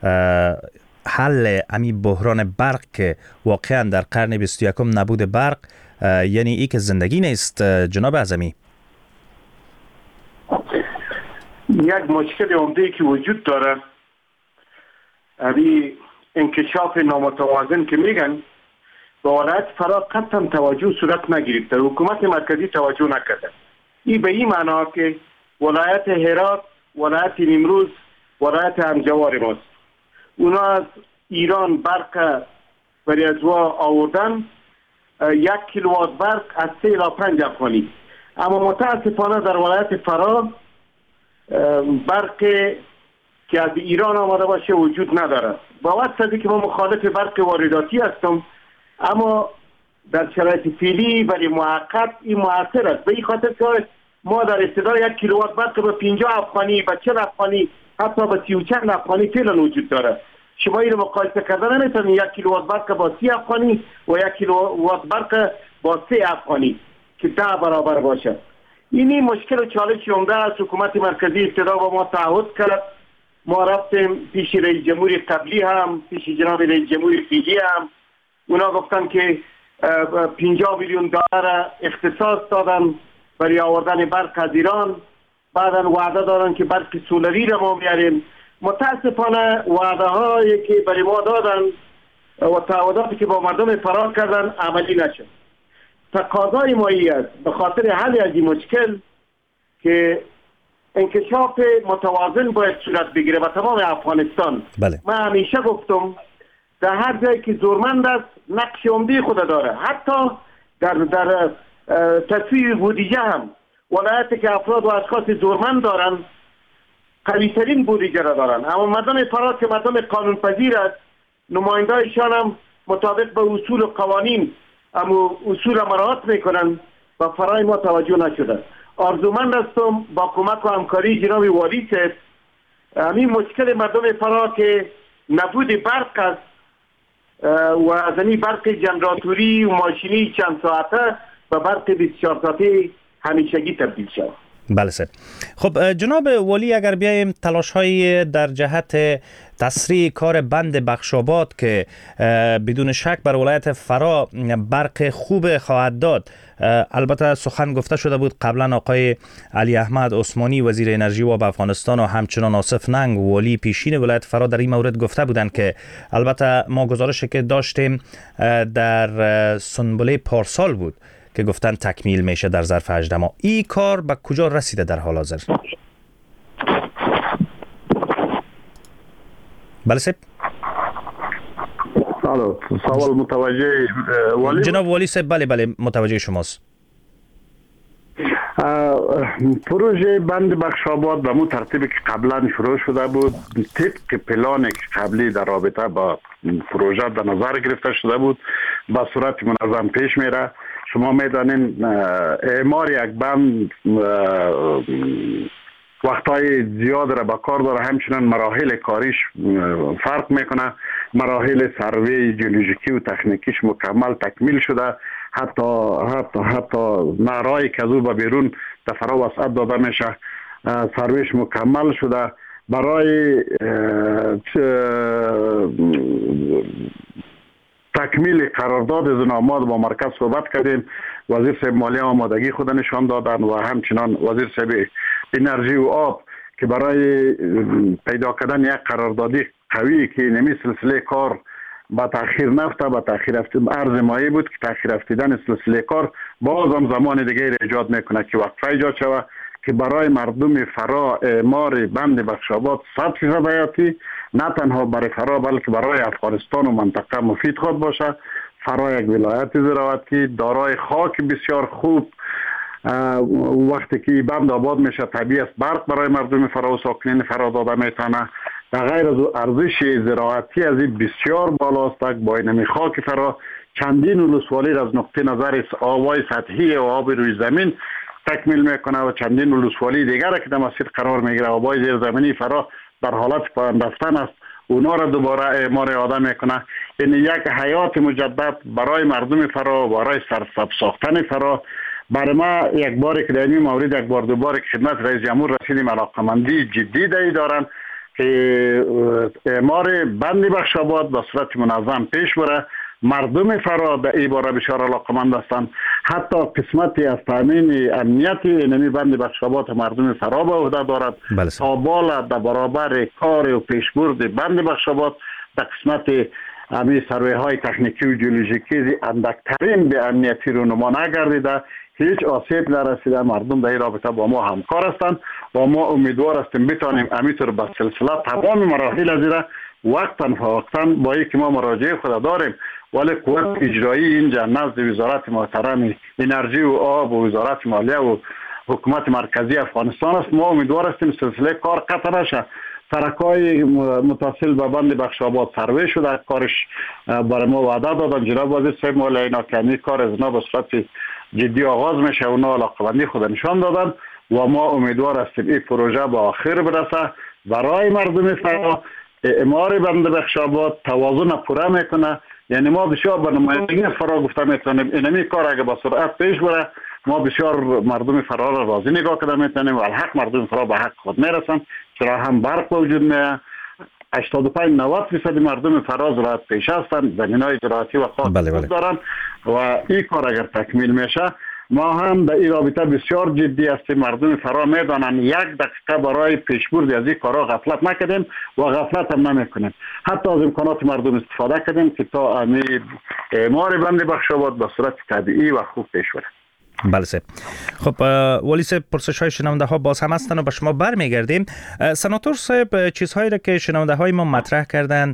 S5: حل امی بحران برق که واقعا در قرن بیست و یکم نبود برق یعنی ای که زندگی نیست. جناب اعظمی،
S7: یک مشکل عمده که وجود داره امی انکشاف نامتوازن که میگن به ولایت فرا قطعا توجه صورت نگرفته، حکومت مرکزی توجه نکرده. این به این معنا که ولایت هرات، ولایت نیمروز، ولایت همجوار ماست. اونا از ایران برق برای از وا آوردن یک کیلووات برق از سه الی پنج افغانی، اما متاسفانه در ولایت فرا برق که از ایران آمده باشه وجود نداره. با وجه که ما مخالف برق وارداتی هستم، اما در شرایط فعلی برای موقت این مؤثر است. به این خاطر که ما در ابتدا یک کیلووات برق به پنجاه افغانی، به چهل افغانی، حتی به سی و چند افغانی فعلا وجود داره. شما این رو مقایسه کردن نمیتونید یک کیلووات برق با سی افغانی و یک کیلووات برق با سه افغانی که ده برابر باشه. اینی مشکل و چالش عمده از حکومت مرکزی ابتدا با ما تعهد کرد. ما رفتیم پیش رئیس جمهوری قبلی هم، پیش جناب رئیس جمهوری فعلی هم. اونا گفتن که پنجاه میلیون دلار اختصاص دادن برای آوردن برق از ایران. بعدن وعده دادن که برق سولری را ما بیاریم. متاسفانه وعده هایی که برای ما دادن و تعهداتی که با مردم فرا کردن عملی نشد. تقاضای ما است به خاطر حل از این مشکل که انکشاف متوازن باید صورت بگیره و تمام افغانستان.
S5: بله.
S7: من همیشه گفتم در هر جایی که زورمند است نقش عمده خود داره. حتی در در تصویب بودجه هم ولایتی که افراد و اشخاص زورمند دارن قوی‌ترین بودجه را دارن، اما مردم فرا که مردم قانون پذیر است، نماینده‌شان هم مطابق به اصول و قوانین اما اصول مراعات میکنن و فرای ما توجه نشده. آرزومند هستم با کمک و همکاری جناب والی صاحب همین مشکل مردم فرا که نبود برق است و از این برق جنراتوری و ماشینی چند ساعته به برق بیست و چهار ساعته همیشگی تبدیل شد.
S5: بله سر. خب جناب والی، اگر بیایم تلاش های در جهت تسریع کار بند بخشاباد که بدون شک بر ولایت فرا برق خوب خواهد داد، البته سخن گفته شده بود قبلا آقای علی احمد عثمانی وزیر انرژی و افغانستان و همچنان آصف ننگ والی پیشین ولایت فرا در این مورد گفته بودند که البته ما گزارشی که داشتیم در سنبله پارسال بود که گفتن تکمیل میشه در ظرف هجده ماه. این کار به کجا رسیده در حال حاضر؟ بله سب.
S6: سوال متوجه والی
S5: جناب والی صاحب. بله بله متوجه شماست.
S6: پروژه بند بخشاباد به مو ترتیبی که قبلا شروع شده بود، طبق پلانی که قبلی در رابطه با پروژه در نظر گرفته شده بود با صورت منظم پیش میره. شما میدانین اعمار یک بند وقتای زیاد را به کار داره، همچنان مراحل کاریش فرق میکنه. مراحل سروی جیولوژیکی و تکنیکیش مکمل تکمیل شده، حتی حتی حتی نهرهایی که از او به بیرون در فرا وسعت داده میشه سرویش مکمل شده. برای تکمیل قرارداد زناماد با مرکز صحبت کردیم. وزیر صاحب مالیه آمادگی خود نشان دادن و همچنان وزیر صاحب انرژی و آب که برای پیدا کردن یک قراردادی قوی که نمی سلسله کار با تاخیر نفته با تاخیر افتیدن ارز مایه بود که تاخیر افتیدن سلسله کار باز هم زمان دیگه ایجاد میکنه که وقفه ایجاد شود که برای مردم فرا اعمار بند بخشاباد صد فیصد حیاتی نه تنها برای فرا بلکه برای افغانستان و منطقه مفید خود باشه. فرا یک ولایت زراعتی دارای خاک بسیار خوب، وقتی که بند آباد میشه طبیعی است برق برای مردم فرا و ساکنین فرا داده میتونه. در غیر از ارزش زراعتی از این بسیار بالاست. با این خاک فرا چندین ولسوالی از نقطه نظر آبای سطحی و آب روی زمین تکمیل میکنه و چندین ولسوالی دیگر که در مسیر قرار میگیره آبای زیر زمینی فرا در حالت پایان رفتن است، اونا را دوباره اعمار آدم میکنه. این یک حیات مجدد برای مردم فرا، برای سرسبز ساختن فرا. برای ما یک بار که در این مورد یک بار دو بار که خدمت رئیس جمهور رسیدیم علاقمندی جدی دایی دارن که اعمار بند بخشاباد به صورت منظم پیش بره. مردم فرا به این باره بسیار علاقمند هستند. حتی قسمتی از تامین امنیت اینمی بند بخشاباد مردم فرا به عهده دارد تا بالا در برابر کار و پیشبرد بند بخشاباد در قسمت امی سروی های تکنیکی و جیولوژیکی اندکترین به امنیتی رو نما نگردیده، هیچ آسیب نرسیده. مردم در این رابطه با ما همکار هستند و ما امیدوار هستیم بتانیم امیطور به سلسله تمام مراحل از این وقتا فوقتا با این که ما مراجعه خود داریم ولی قوت اجرایی اینجا نزد وزارت محترم انرژی و آب و وزارت مالیه و حکومت مرکزی افغانستان است. ما امیدوار هستیم سلسله کار قطع نشه. سرکای متصل به بند بخشاباد سروی شده، کارش برای ما وعده دادن. جناب وزیر صاحب مالیه اینا که کار از اینا به صورت جدی آغاز میشه، اونا علاقمندی خود نشان دادن و ما امیدوار هستیم این پروژه به آخر برسه برای مردم فرا. اعمار بند بخشاباد توازن پوره میکنه. یعنی ما بسیار به نمایندگی فرا گفته میتونیم اینمی کار اگه با سرعت پیش بره ما بسیار مردم فرا را راضی نگاه کرده میتونیم و الحق مردم فرا به حق خود میرسن. چرا هم برق وجود میه، هشتاد و پنج نود درصد مردم فرا زراعت پیش هستند، زمینای زراعتی و خاص
S5: بله بله.
S6: دارن و این کار اگر تکمیل میشه ما هم در این رابطه بسیار جدی هستیم. مردم فرا میدانن یک دقیقه برای پیشبرد از این کارا غفلت نکردیم و غفلت هم نمیکنیم. حتی از امکانات مردم استفاده کردیم که تا امید اعمار بند بخشاباد به صورت طبیعی و خوب پیش بره.
S5: بله سه. خب ولی صاحب پرسش های شنونده ها باز هم هستن و به شما برمیگردیم. سناتور صاحب چیزهایی را که شنونده های ما مطرح کردن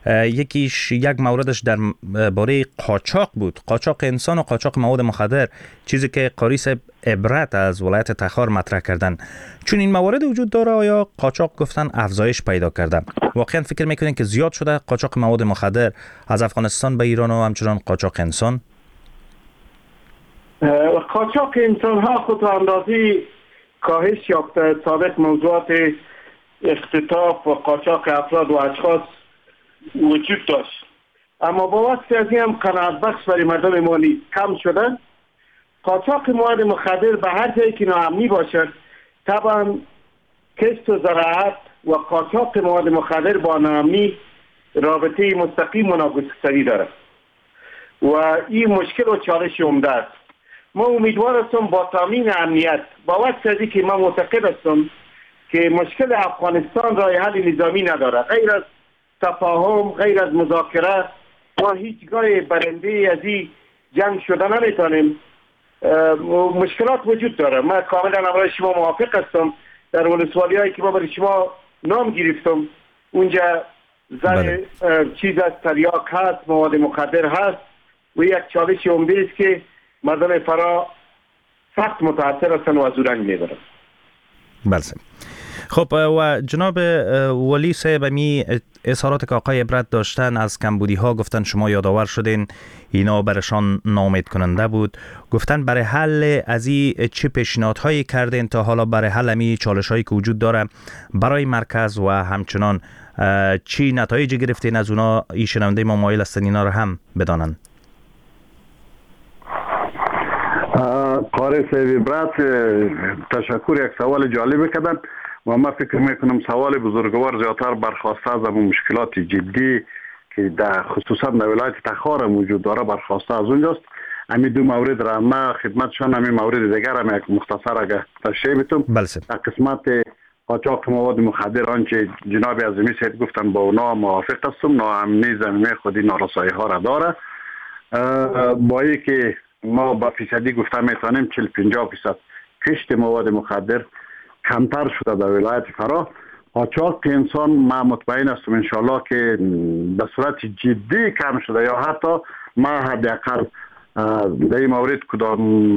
S5: یکیش یک موردش در باره قاچاق بود، قاچاق انسان و قاچاق مواد مخدر، چیزی که قاری صاحب عبرت از ولایت تخار مطرح کردن. چون این موارد وجود داره آیا قاچاق گفتن افزایش پیدا کرده؟ واقعا فکر میکنین که زیاد شده قاچاق مواد مخدر از افغانستان به ایران و همچنان قاچاق انسان؟
S7: قاچاق انسان ها خود اندازی کاهش یافته. سابق موضوعات اختطاف و قاچاق افراد و اشخاص وجود داشت، اما با وقت از این هم قناعت بخش برای مردم ما کم شده. قاچاق مواد مخدر به هر جایی که ناامنی باشد طبعا کشت و زراعت و قاچاق مواد مخدر با ناامنی رابطه مستقیم و ناگسستنی دارد و این مشکل و چالش عمده است. ما امیدوار هستم با تامین امنیت با وقت از که ما معتقد هستم که مشکل افغانستان راه حل نظامی نداره، غیر از تفاهم، غیر از مذاکره ما هیچگاه برنده از این جنگ شده نمیتونیم. مشکلات وجود داره. من کاملا امروز شما موافق هستم. در ولسوالی هایی که ما برای شما نام گرفتم اونجا زن چیز از تریاک هست، مواد مخدر هست و یک چالش عمده است که مردم فرا سخت متاثر هستند و از او رنج میبرند.
S5: بله. خب و جناب ولی صاحب می اظهارات که آقای عبرت داشتن از کمبودی ها گفتن شما یادآور شدین اینا برشان ناامید کننده بود، گفتن برای حل از این چه پیشنهادهایی کردین تا حالا برای حل امی چالش هایی که وجود داره برای مرکز و همچنان چی نتایجی گرفتین از اونا؟ این شنونده ما مایل هستن اینا رو هم بدانن.
S6: قاری صاحب عبرت تشکر، یک سوال جالب کردن و ما فکر میکنم سوال بزرگوار زیادتر برخواسته از مشکلات جدی که در خصوصا در ولایت تخار موجود داره برخواسته از اونجاست. همین دو مورد را ما خدمتشان، همین مورد دیگر هم یک مختصر اگه تشریح بتم.
S5: بله.
S6: در قسمت قاچاق مواد مخدر آنچه جناب عظیمی صاحب گفتن با اونا موافق هستم. نا هم نیز همین خودی نارسایی ها را داره. با ای که ما با فیصدی گفته میتونیم چهل پنجاه درصد کشت مواد مخدر کمتر شده در ولایت فرا. قاچاق انسان ما مطمئن هستم انشالله که به صورت جدی کم شده یا حتی ما حداقل در این مورد کدام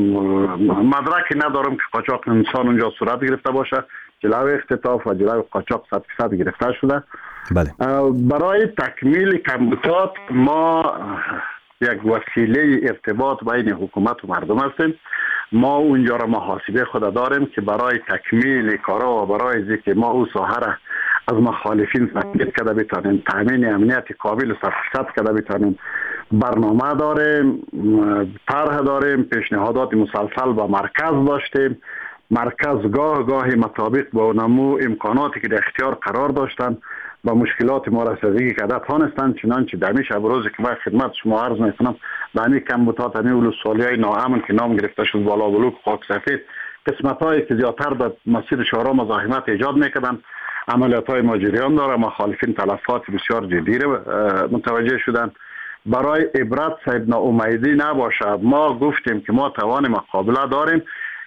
S6: مدرکی ندارم که قاچاق انسان اونجا صورت گرفته باشه. جلوی اختطاف و جلوی قاچاق صد درصد گرفته شده.
S5: بله.
S6: برای تکمیل کمبودات ما یک وسیله ارتباط بین حکومت و مردم هستیم. ما اونجا را محاسبه خود داریم که برای تکمیل کارا و برای اینکه که ما او ساحه را از مخالفین تامین کرده بتانیم، تامین امنیت کامل و صد درصد کرده بتانیم، برنامه داریم، طرح داریم، پیشنهادات مسلسل با مرکز داشتیم. مرکز گاه گاهی مطابق با نمو امکاناتی که در اختیار قرار داشتن با مشکلات ما رسیدگی کرده تانستند. چنانچه در همیشه روزی که من خدمت شما عرض میکنم به همین کمبودات همین ولسوالی های ناامن که نام گرفته شد بالا بلوک خاک سفید، قسمت هایی که زیادتر در مسیر شهرها مزاحمت ایجاد میکردن، عملیات های ما جریان داره. مخالفین تلفات بسیار جدی متوجه شدن. برای عبرت صاحب ناامیدی نباشه. ما گفتیم که ما توان مقابله داریم.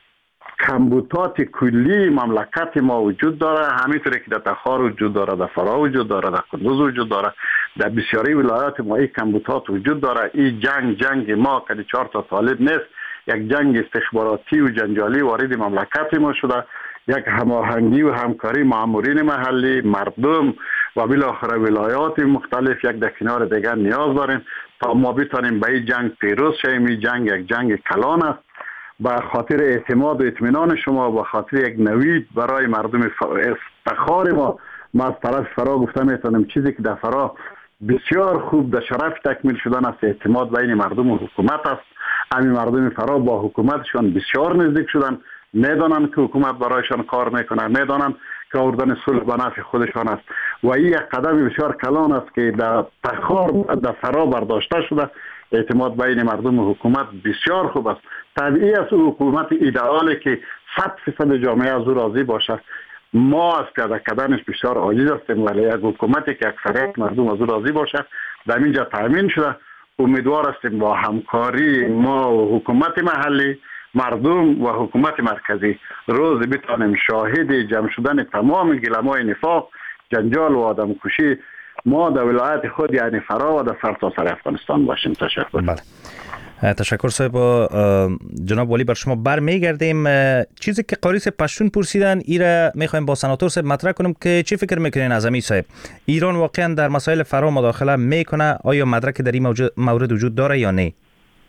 S6: کمبودات کلی مملکت ما وجود داره، همینطوری که در تخار وجود داره، در فرا وجود داره، در کندوز وجود داره، در بسیاری ولایات ما این کمبودات وجود داره. این جنگ جنگ ما که چهار تا طالب نیست، یک جنگ استخباراتی و جنجالی وارد مملکت ما شده. یک هماهنگی و همکاری مامورین محلی، مردم و بالاخره ولایات مختلف یک در کنار دیگر نیاز داریم تا ما بتانیم به این جنگ پیروز شویم. این جنگ یک جنگ کلان است. به خاطر اعتماد و اطمینان شما، به خاطر یک نوید برای مردم افتخار ما، ما از طرف فرا گفته میتونم چیزی که در فرا بسیار خوب در شرف تکمیل شدن است اعتماد بین مردم و حکومت است. همین مردم فرا با حکومتشان بسیار نزدیک شدن، میدانن که حکومت برایشان کار میکنه، میدانن که آوردن صلح به نفع خودشان است و این یک قدم بسیار کلان است که در تخار در فرا برداشته شده. اعتماد بین مردم و حکومت بسیار خوب است. طبیعی است حکومت ایدئالی که صد فیصد جامعه از او راضی باشه. ما از پیاده کردنش بسیار عاجز هستیم، ولی یک حکومتی که اکثریت مردم از او راضی باشه در اینجا تامین شده. امیدوار هستیم با همکاری ما و حکومت محلی، مردم و حکومت مرکزی روز بتانیم شاهد جمع شدن تمام گلمای نفاق، جنجال و آدم کشی ما در ولایت خود یعنی فرا و در سرتاسر افغانستان باشیم. تشکر.
S5: بله. تشکر صاحب. جناب والی بر شما بر میگردیم. چیزی که قاریس پشتون پرسیدن ایره میخوایم با سناتور صاحب مطرح کنیم که چی فکر میکنین از امی صاحب؟ ایران واقعا در مسائل فرا مداخله میکنه؟ آیا مدرک در این مورد وجود داره یا نه؟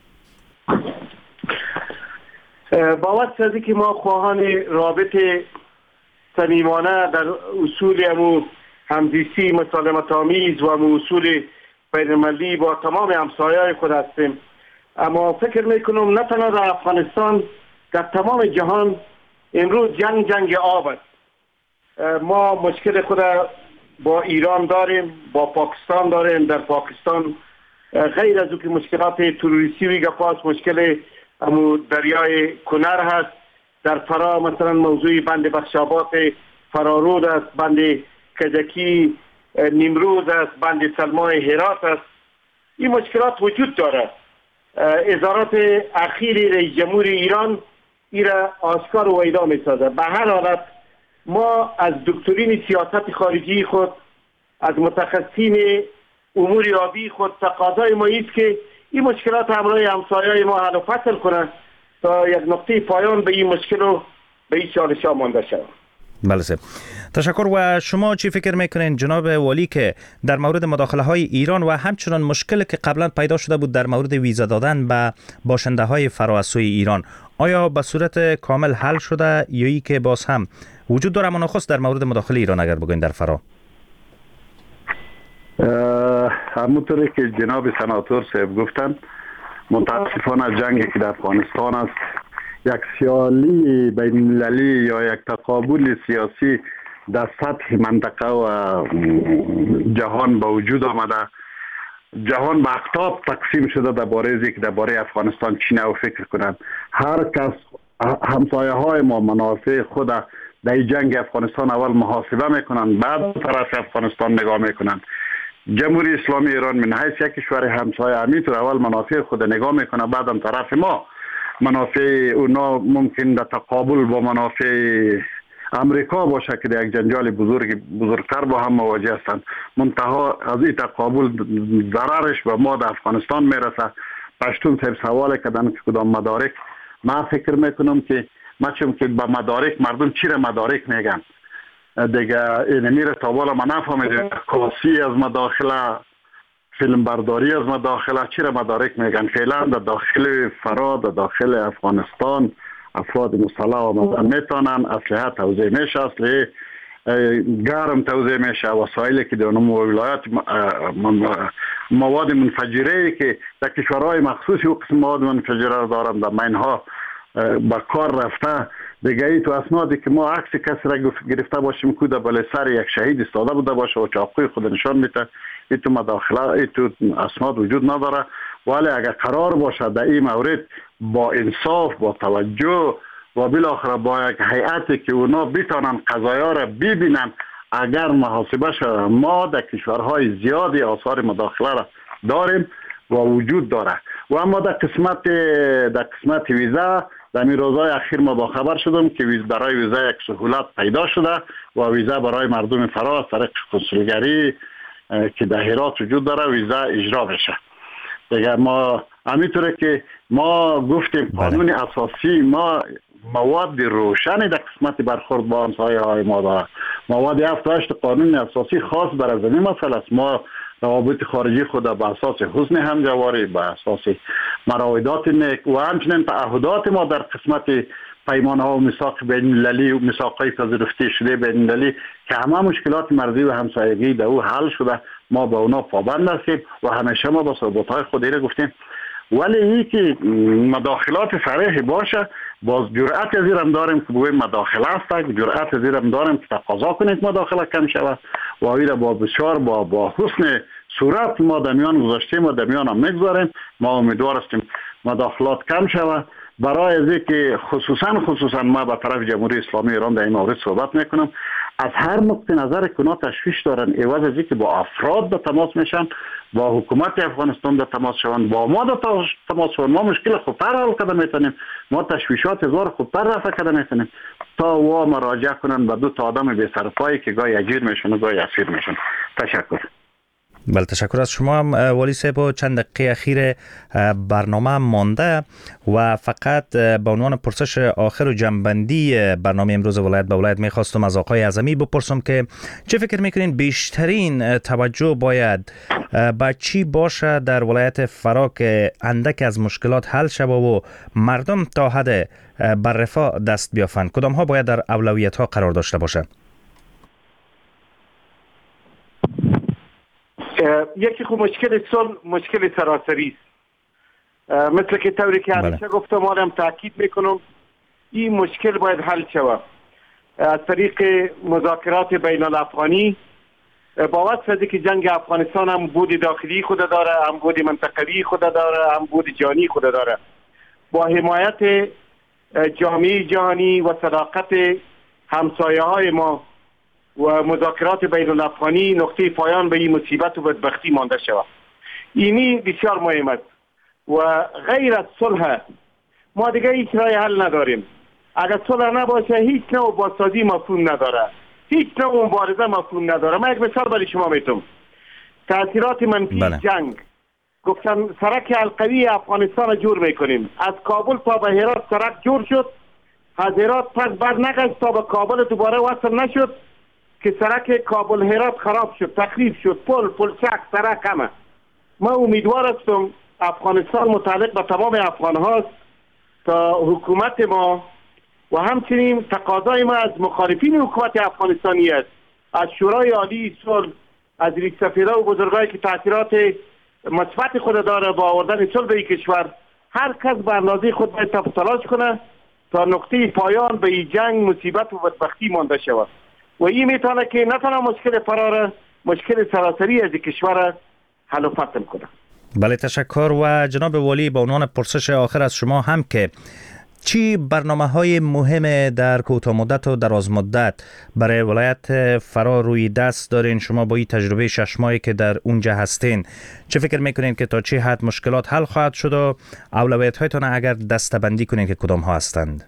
S7: بابت از که ما خواهان رابطه صمیمانه در اصول امو همزیستی مسالمت آمیز و امو اصول بین‌المللی با تمام همسایه‌های خود هستیم، اما فکر میکنم نه تنها در افغانستان، در تمام جهان امروز جنگ جنگ آب است. ما مشکل خود با ایران داریم، با پاکستان داریم. در پاکستان غیر از او که مشکلات تروریستی و گپاس، مشکل امو دریای کنر هست. در فرا مثلا موضوع بند بخشابات فرارود است، بند کجکی نیمروز است، بند سلمای هرات است. این مشکلات وجود داره. اظهارات اخیر رئیس جمهور ایران ایرا آشکار و ویدا می سازه. به هر حالت ما از دکترین سیاست خارجی خود، از متخصصین امور آبی خود تقاضای ما است که این مشکلات همراه همسایه‌های ما حل و فصل کنند تا یک نقطه پایان به این مشکل و به این چالش ها مانده شود.
S5: بله صاحب. تشکر. و شما چی فکر میکنین جناب والی که در مورد مداخله های ایران و همچنان مشکل که قبلا پیدا شده بود در مورد ویزا دادن به باشنده های فرا از سوی ایران، آیا به صورت کامل حل شده یا ای که باز هم وجود داره؟ اما نخست در مورد مداخله ایران اگر بگوین در فرا.
S6: همونطوری که جناب سناتور صاحب گفتن، متاسفانه جنگی که در افغانستان است یک سیالی بین المللی یا یک تقابل سیاسی در سطح منطقه و جهان با وجود آمده. جهان به اقطاب تقسیم شده درباره از اینکه درباره افغانستان چی نو فکر کنند. هر کس همسایه های ما منافع خود در جنگ افغانستان اول محاسبه میکنند، بعد طرف افغانستان نگاه میکنند. جمهوری اسلامی ایران من حیث یک کشور همسایه همینطور اول منافع خود نگاه میکنه، بعدم طرف ما منافع اونا ممکن در تقابل با منافع امریکا باشه که در یک جنجال بزرگ بزرگتر با هم مواجه هستند. منتها از این تقابل ضررش به ما در افغانستان میرسه. پشتون صاحب سوال کردن که کدام مدارک، من فکر میکنم که ما چون که به مدارک مردم چی را مدارک میگن دیگه اینمی را تا بالا ما نفهمیدیم. کاسی از مداخله، فیلم برداری از مداخله، چی را مدارک میگن. فعلا در داخل فراد، در داخل افغانستان افراد مسلح آمدن میتونن، اسلحه توزیع میشه، اسلحه گرم توزیع میشه، وسایلی که در اون ولایت مواد منفجره که در کشورهای مخصوصی و قسم مواد منفجره دارن در مینها با کار رفته دیگه. ای تو اسنادی که ما عکس کسی را گرفته باشیم که در بالای سر یک شهید استاده بوده باشه و چاقوی خود نشان میده، این تو مداخله این تو اسناد وجود نداره. ولی اگر قرار باشه در این مورد با انصاف، با توجه و بالاخره با یک هیئتی که اونا بتانن قضایا را ببینن، اگر محاسبه شده ما در کشورهای زیادی آثار مداخله را داریم و وجود داره. و اما در قسمت در قسمت ویزا در می روزهای اخیر ما با خبر شدم که ویز برای ویزا یک سهولت پیدا شده و ویزا برای مردم فرا از طریق کنسولگری که در هرات وجود داره ویزا اجرا بشه. دیگه ما همینطوره که ما گفتیم قانون اساسی ما مواد روشنی در قسمت برخورد با همسایه های ما داره. مواد هفتاد و هشت قانون اساسی خاص بر از این مسئله است. ما روابط خارجی خود به اساس حسن همجواری، به اساس مراودات نیک و همچنین تعهدات ما در قسمت پیمانه ها و میثاق بین المللی و میثاقهای پذیرفته شده بین المللی که همه مشکلات مرزی و همسایگی در او حل شده، ما به اونا پابند هستیم و همیشه ما با ثبات‌های خود را گفتیم. ولی این که مداخلات صریح باشه، باز جرأت از این داریم که بگویم مداخله است، جرأت از این داریم که تقاضا کنید مداخله کم شود و این با بسیار با با حسن صورت ما در میان گذاشتیم و در میان هم میگذاریم. ما امیدوار هستیم مداخلات کم شود. برای از اینکه خصوصا خصوصا ما با طرف جمهوری اسلامی ایران در این مورد صحبت میکنم، از هر نقطه نظر که اونا تشویش دارن عوض از اینکه با افراد به تماس میشن، با حکومت افغانستان به تماس شوند، با ما به تماس شوند، ما مشکل خوبتر حل کرده میتونیم، ما تشویشات هزار خوبتر رفع کرده میتونیم تا و مراجعه کنن به دو تا آدم بی سرپایی که گاهی اجیر میشن و گاهی اسیر میشن. تشکر.
S5: بله تشکر از شما والی صاحب. چند دقیقه اخیر برنامه مانده و فقط به عنوان پرسش آخر و جنبندی برنامه امروز ولایت به ولایت میخواستم از آقای اعظمی بپرسم که چه فکر میکنین بیشترین توجه باید به چی باشه در ولایت فرا که اندک از مشکلات حل شود و مردم تا حد بر رفاه دست بیافند؟ کدام ها باید در اولویت ها قرار داشته باشه؟
S7: یکی خب مشکل صلح مشکل سراسری است. مثل که طوری که همیشه گفتم آدم تاکید میکنم این مشکل باید حل شود از طریق مذاکرات بین الافغانی. با وجه که جنگ افغانستان هم بود داخلی خود داره، هم بود منطقوی خود داره، هم بود جهانی خود داره. با حمایت جامعه جهانی و صداقت همسایه های ما و مذاکرات بین الافغانی نقطه پایان به این مصیبت و بدبختی مانده شود. اینی بسیار مهم است و غیر از صلح ما دیگه هیچ راه حل نداریم. اگر صلح نباشه هیچ نوع بازسازی مفهوم نداره، هیچ نوع مبارزه مفهوم نداره. من یک مثال برای شما میتونم. تاثیرات منفی بله. جنگ گفتن سرک القوی افغانستان جور میکنیم. از کابل تا به هرات سرک جور شد، از هرات پس بر نگشت تا به کابل دوباره وصل نشد که سرک کابل هرات خراب شد، تخریب شد، پل پلچک سرک همه. ما امیدوار هستم افغانستان متعلق به تمام افغان هاست تا حکومت ما و همچنین تقاضای ما از مخالفین حکومت افغانستانی است، از شورای عالی صلح، از ریش سفیدا و بزرگایی که تاثیرات مثبت خود داره با آوردن صلح به کشور، هر کس به اندازه خود باید تلاش کنه تا نقطه پایان به این جنگ، مصیبت و بدبختی مانده شود. و این میتونه که نه تنها مشکل فرار، مشکل سراسری از کشور حل و فصل کنه.
S5: بله تشکر. و جناب والی به عنوان پرسش آخر از شما هم که چی برنامه‌های مهم در کوتاه مدت و دراز مدت برای ولایت فرا روی دست دارین؟ شما با این تجربه شش ماهی که در اونجا هستین چه فکر میکنین که تا چه حد مشکلات حل خواهد شد و اولویت‌هایتان اگر دسته‌بندی کنین که کدام ها هستند؟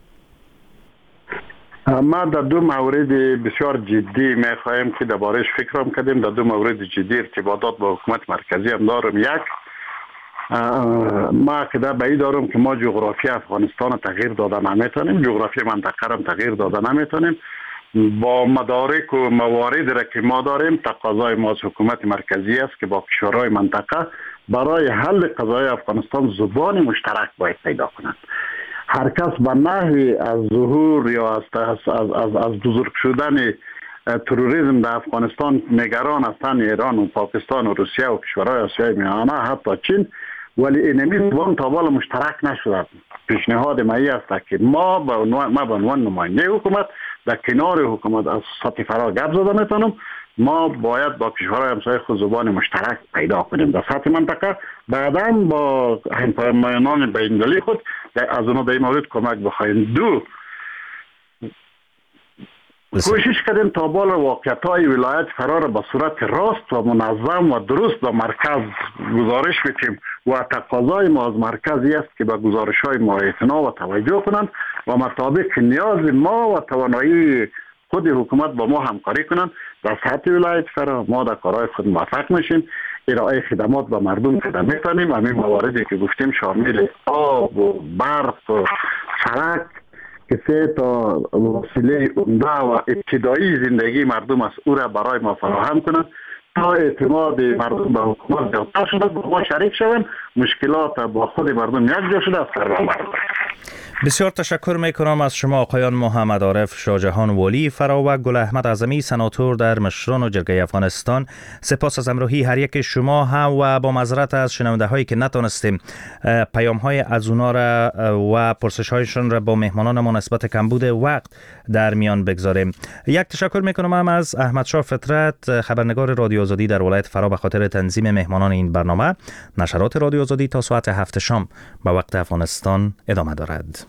S6: ما در دو مورد بسیار جدی میخواهیم که درباره‌اش فکر کردیم. در دو مورد جدی ارتباطات با حکومت مرکزی هم دارم. یک، ما عقیده به این دارم که ما جغرافی افغانستان تغییر داده نمیتونیم، جغرافی منطقه را تغییر داده نمیتونیم. با مدارک و موارد را که ما داریم تقاضای ما از حکومت مرکزی است که با کشورهای منطقه برای حل قضای افغانستان زبان مشترک باید پیدا کنند. هر کس به نحوی از ظهور یا از از از, از, از بزرگ شدن تروریسم در افغانستان نگران هستند ایران و پاکستان و روسیه و کشورهای آسیای میانه حتی چین، ولی اینمی زبان تا بالا مشترک نشده. پیشنهاد ما است که ما به عنوان ما به عنوان نماینده حکومت در کنار حکومت از سطح فرا گپ زده میتونم. ما باید با کشورهای همسایه خود زبان مشترک پیدا کنیم در سطح منطقه، بعداً با همپیمانان بین‌المللی خود از اونها در این مورد کمک بخواهیم. دو، کوشش کردیم تا بالا واقعیت‌های ولایت فرا به صورت راست و منظم و درست به مرکز گزارش بدیم و تقاضای ما از مرکزی است که به گزارش‌های ما اعتنا و توجه کنند و مطابق نیاز ما و توانایی خود حکومت با ما همکاری کنند. در سطح ولایت فرا ما در کارهای خود موفق میشیم، ارائه خدمات به مردم کده میتونیم. همین مواردی که گفتیم شامل آب و برق و سړک که سه تا وسیله عمده و ابتدایی زندگی مردم است او را برای ما فراهم کنند تا اعتماد مردم به حکومت زیادتر شده با ما شریک شوند، مشکلات با خود مردم یک جا شده از سر را بردارند.
S5: بسیار تشکر میکنم از شما آقایان محمد عارف شاهجهان والی فرا و گل احمد اعظمی سناتور در مشران و جرگه افغانستان. سپاس از همراهی هر یک شما هم و با معذرت از شنونده هایی که نتونستیم پیام های از اونا را و پرسش هایشان را با مهمانان ما نسبت کمبود وقت در میان بگذاریم. یک تشکر میکنم هم از احمد شاه فطرت خبرنگار رادیو آزادی در ولایت فرا به خاطر تنظیم مهمانان این برنامه. نشرات رادیو آزادی تا ساعت هفت شام به وقت افغانستان ادامه دارد.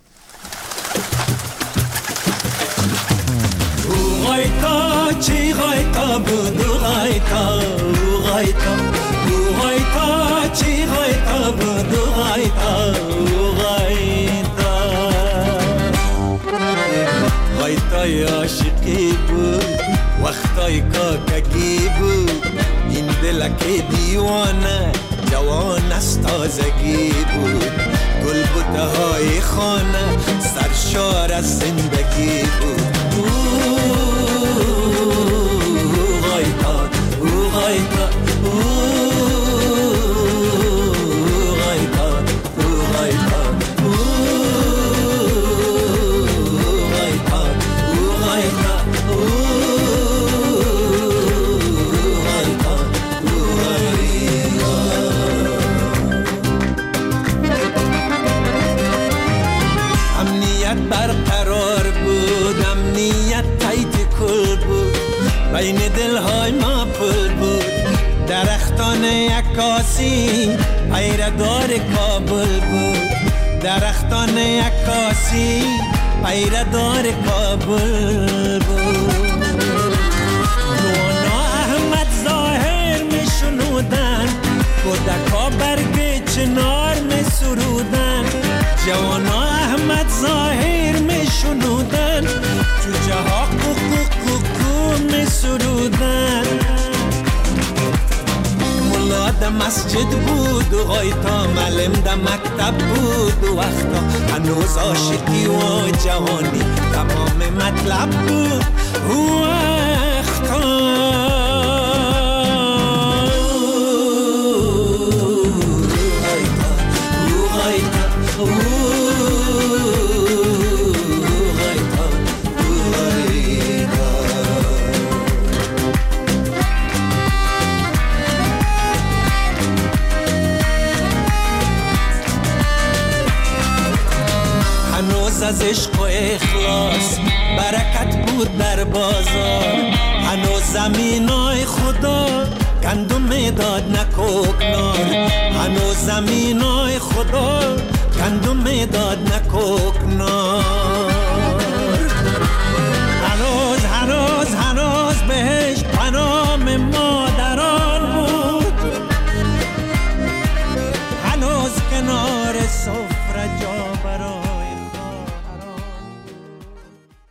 S13: غایتا چی غایتا بود غایتا غایتا غایتا چی غایتا بود غایتا غایتا غایتای عاشقی بود وقتای کاکگی بود این دلک دیوانه جوان است تازگی بود گل بوته های خانه سرشار از زندگی بود. غایتا او غایتا او غایتا او غایتا او غایتا او غایتا او غایتا او غایتا. امنیت برقرار بود، امنیت تایت کل بود، بین دلهای ما پل بود، درختان عکاسی پیردار کابل بود، درختان عکاسی پیردار کابل بود. نوانا احمد ظاهر می شنودن کودکا برگ چنار می سرودن، جوانا احمد ظاهر می شنودن جوجه ها کوکو کوکو می سرودن. ملا ده مسجد بود و غایتا معلم ده مکتب بود و وقتا هنوز عاشقی و جوانی تمام مطلب بود و وقتا. از عشق و اخلاص برکت بود در بازار، هنوز زمینای خدا گندم داد نکوکنار هنوز زمینای خدا گندم داد نکوکنار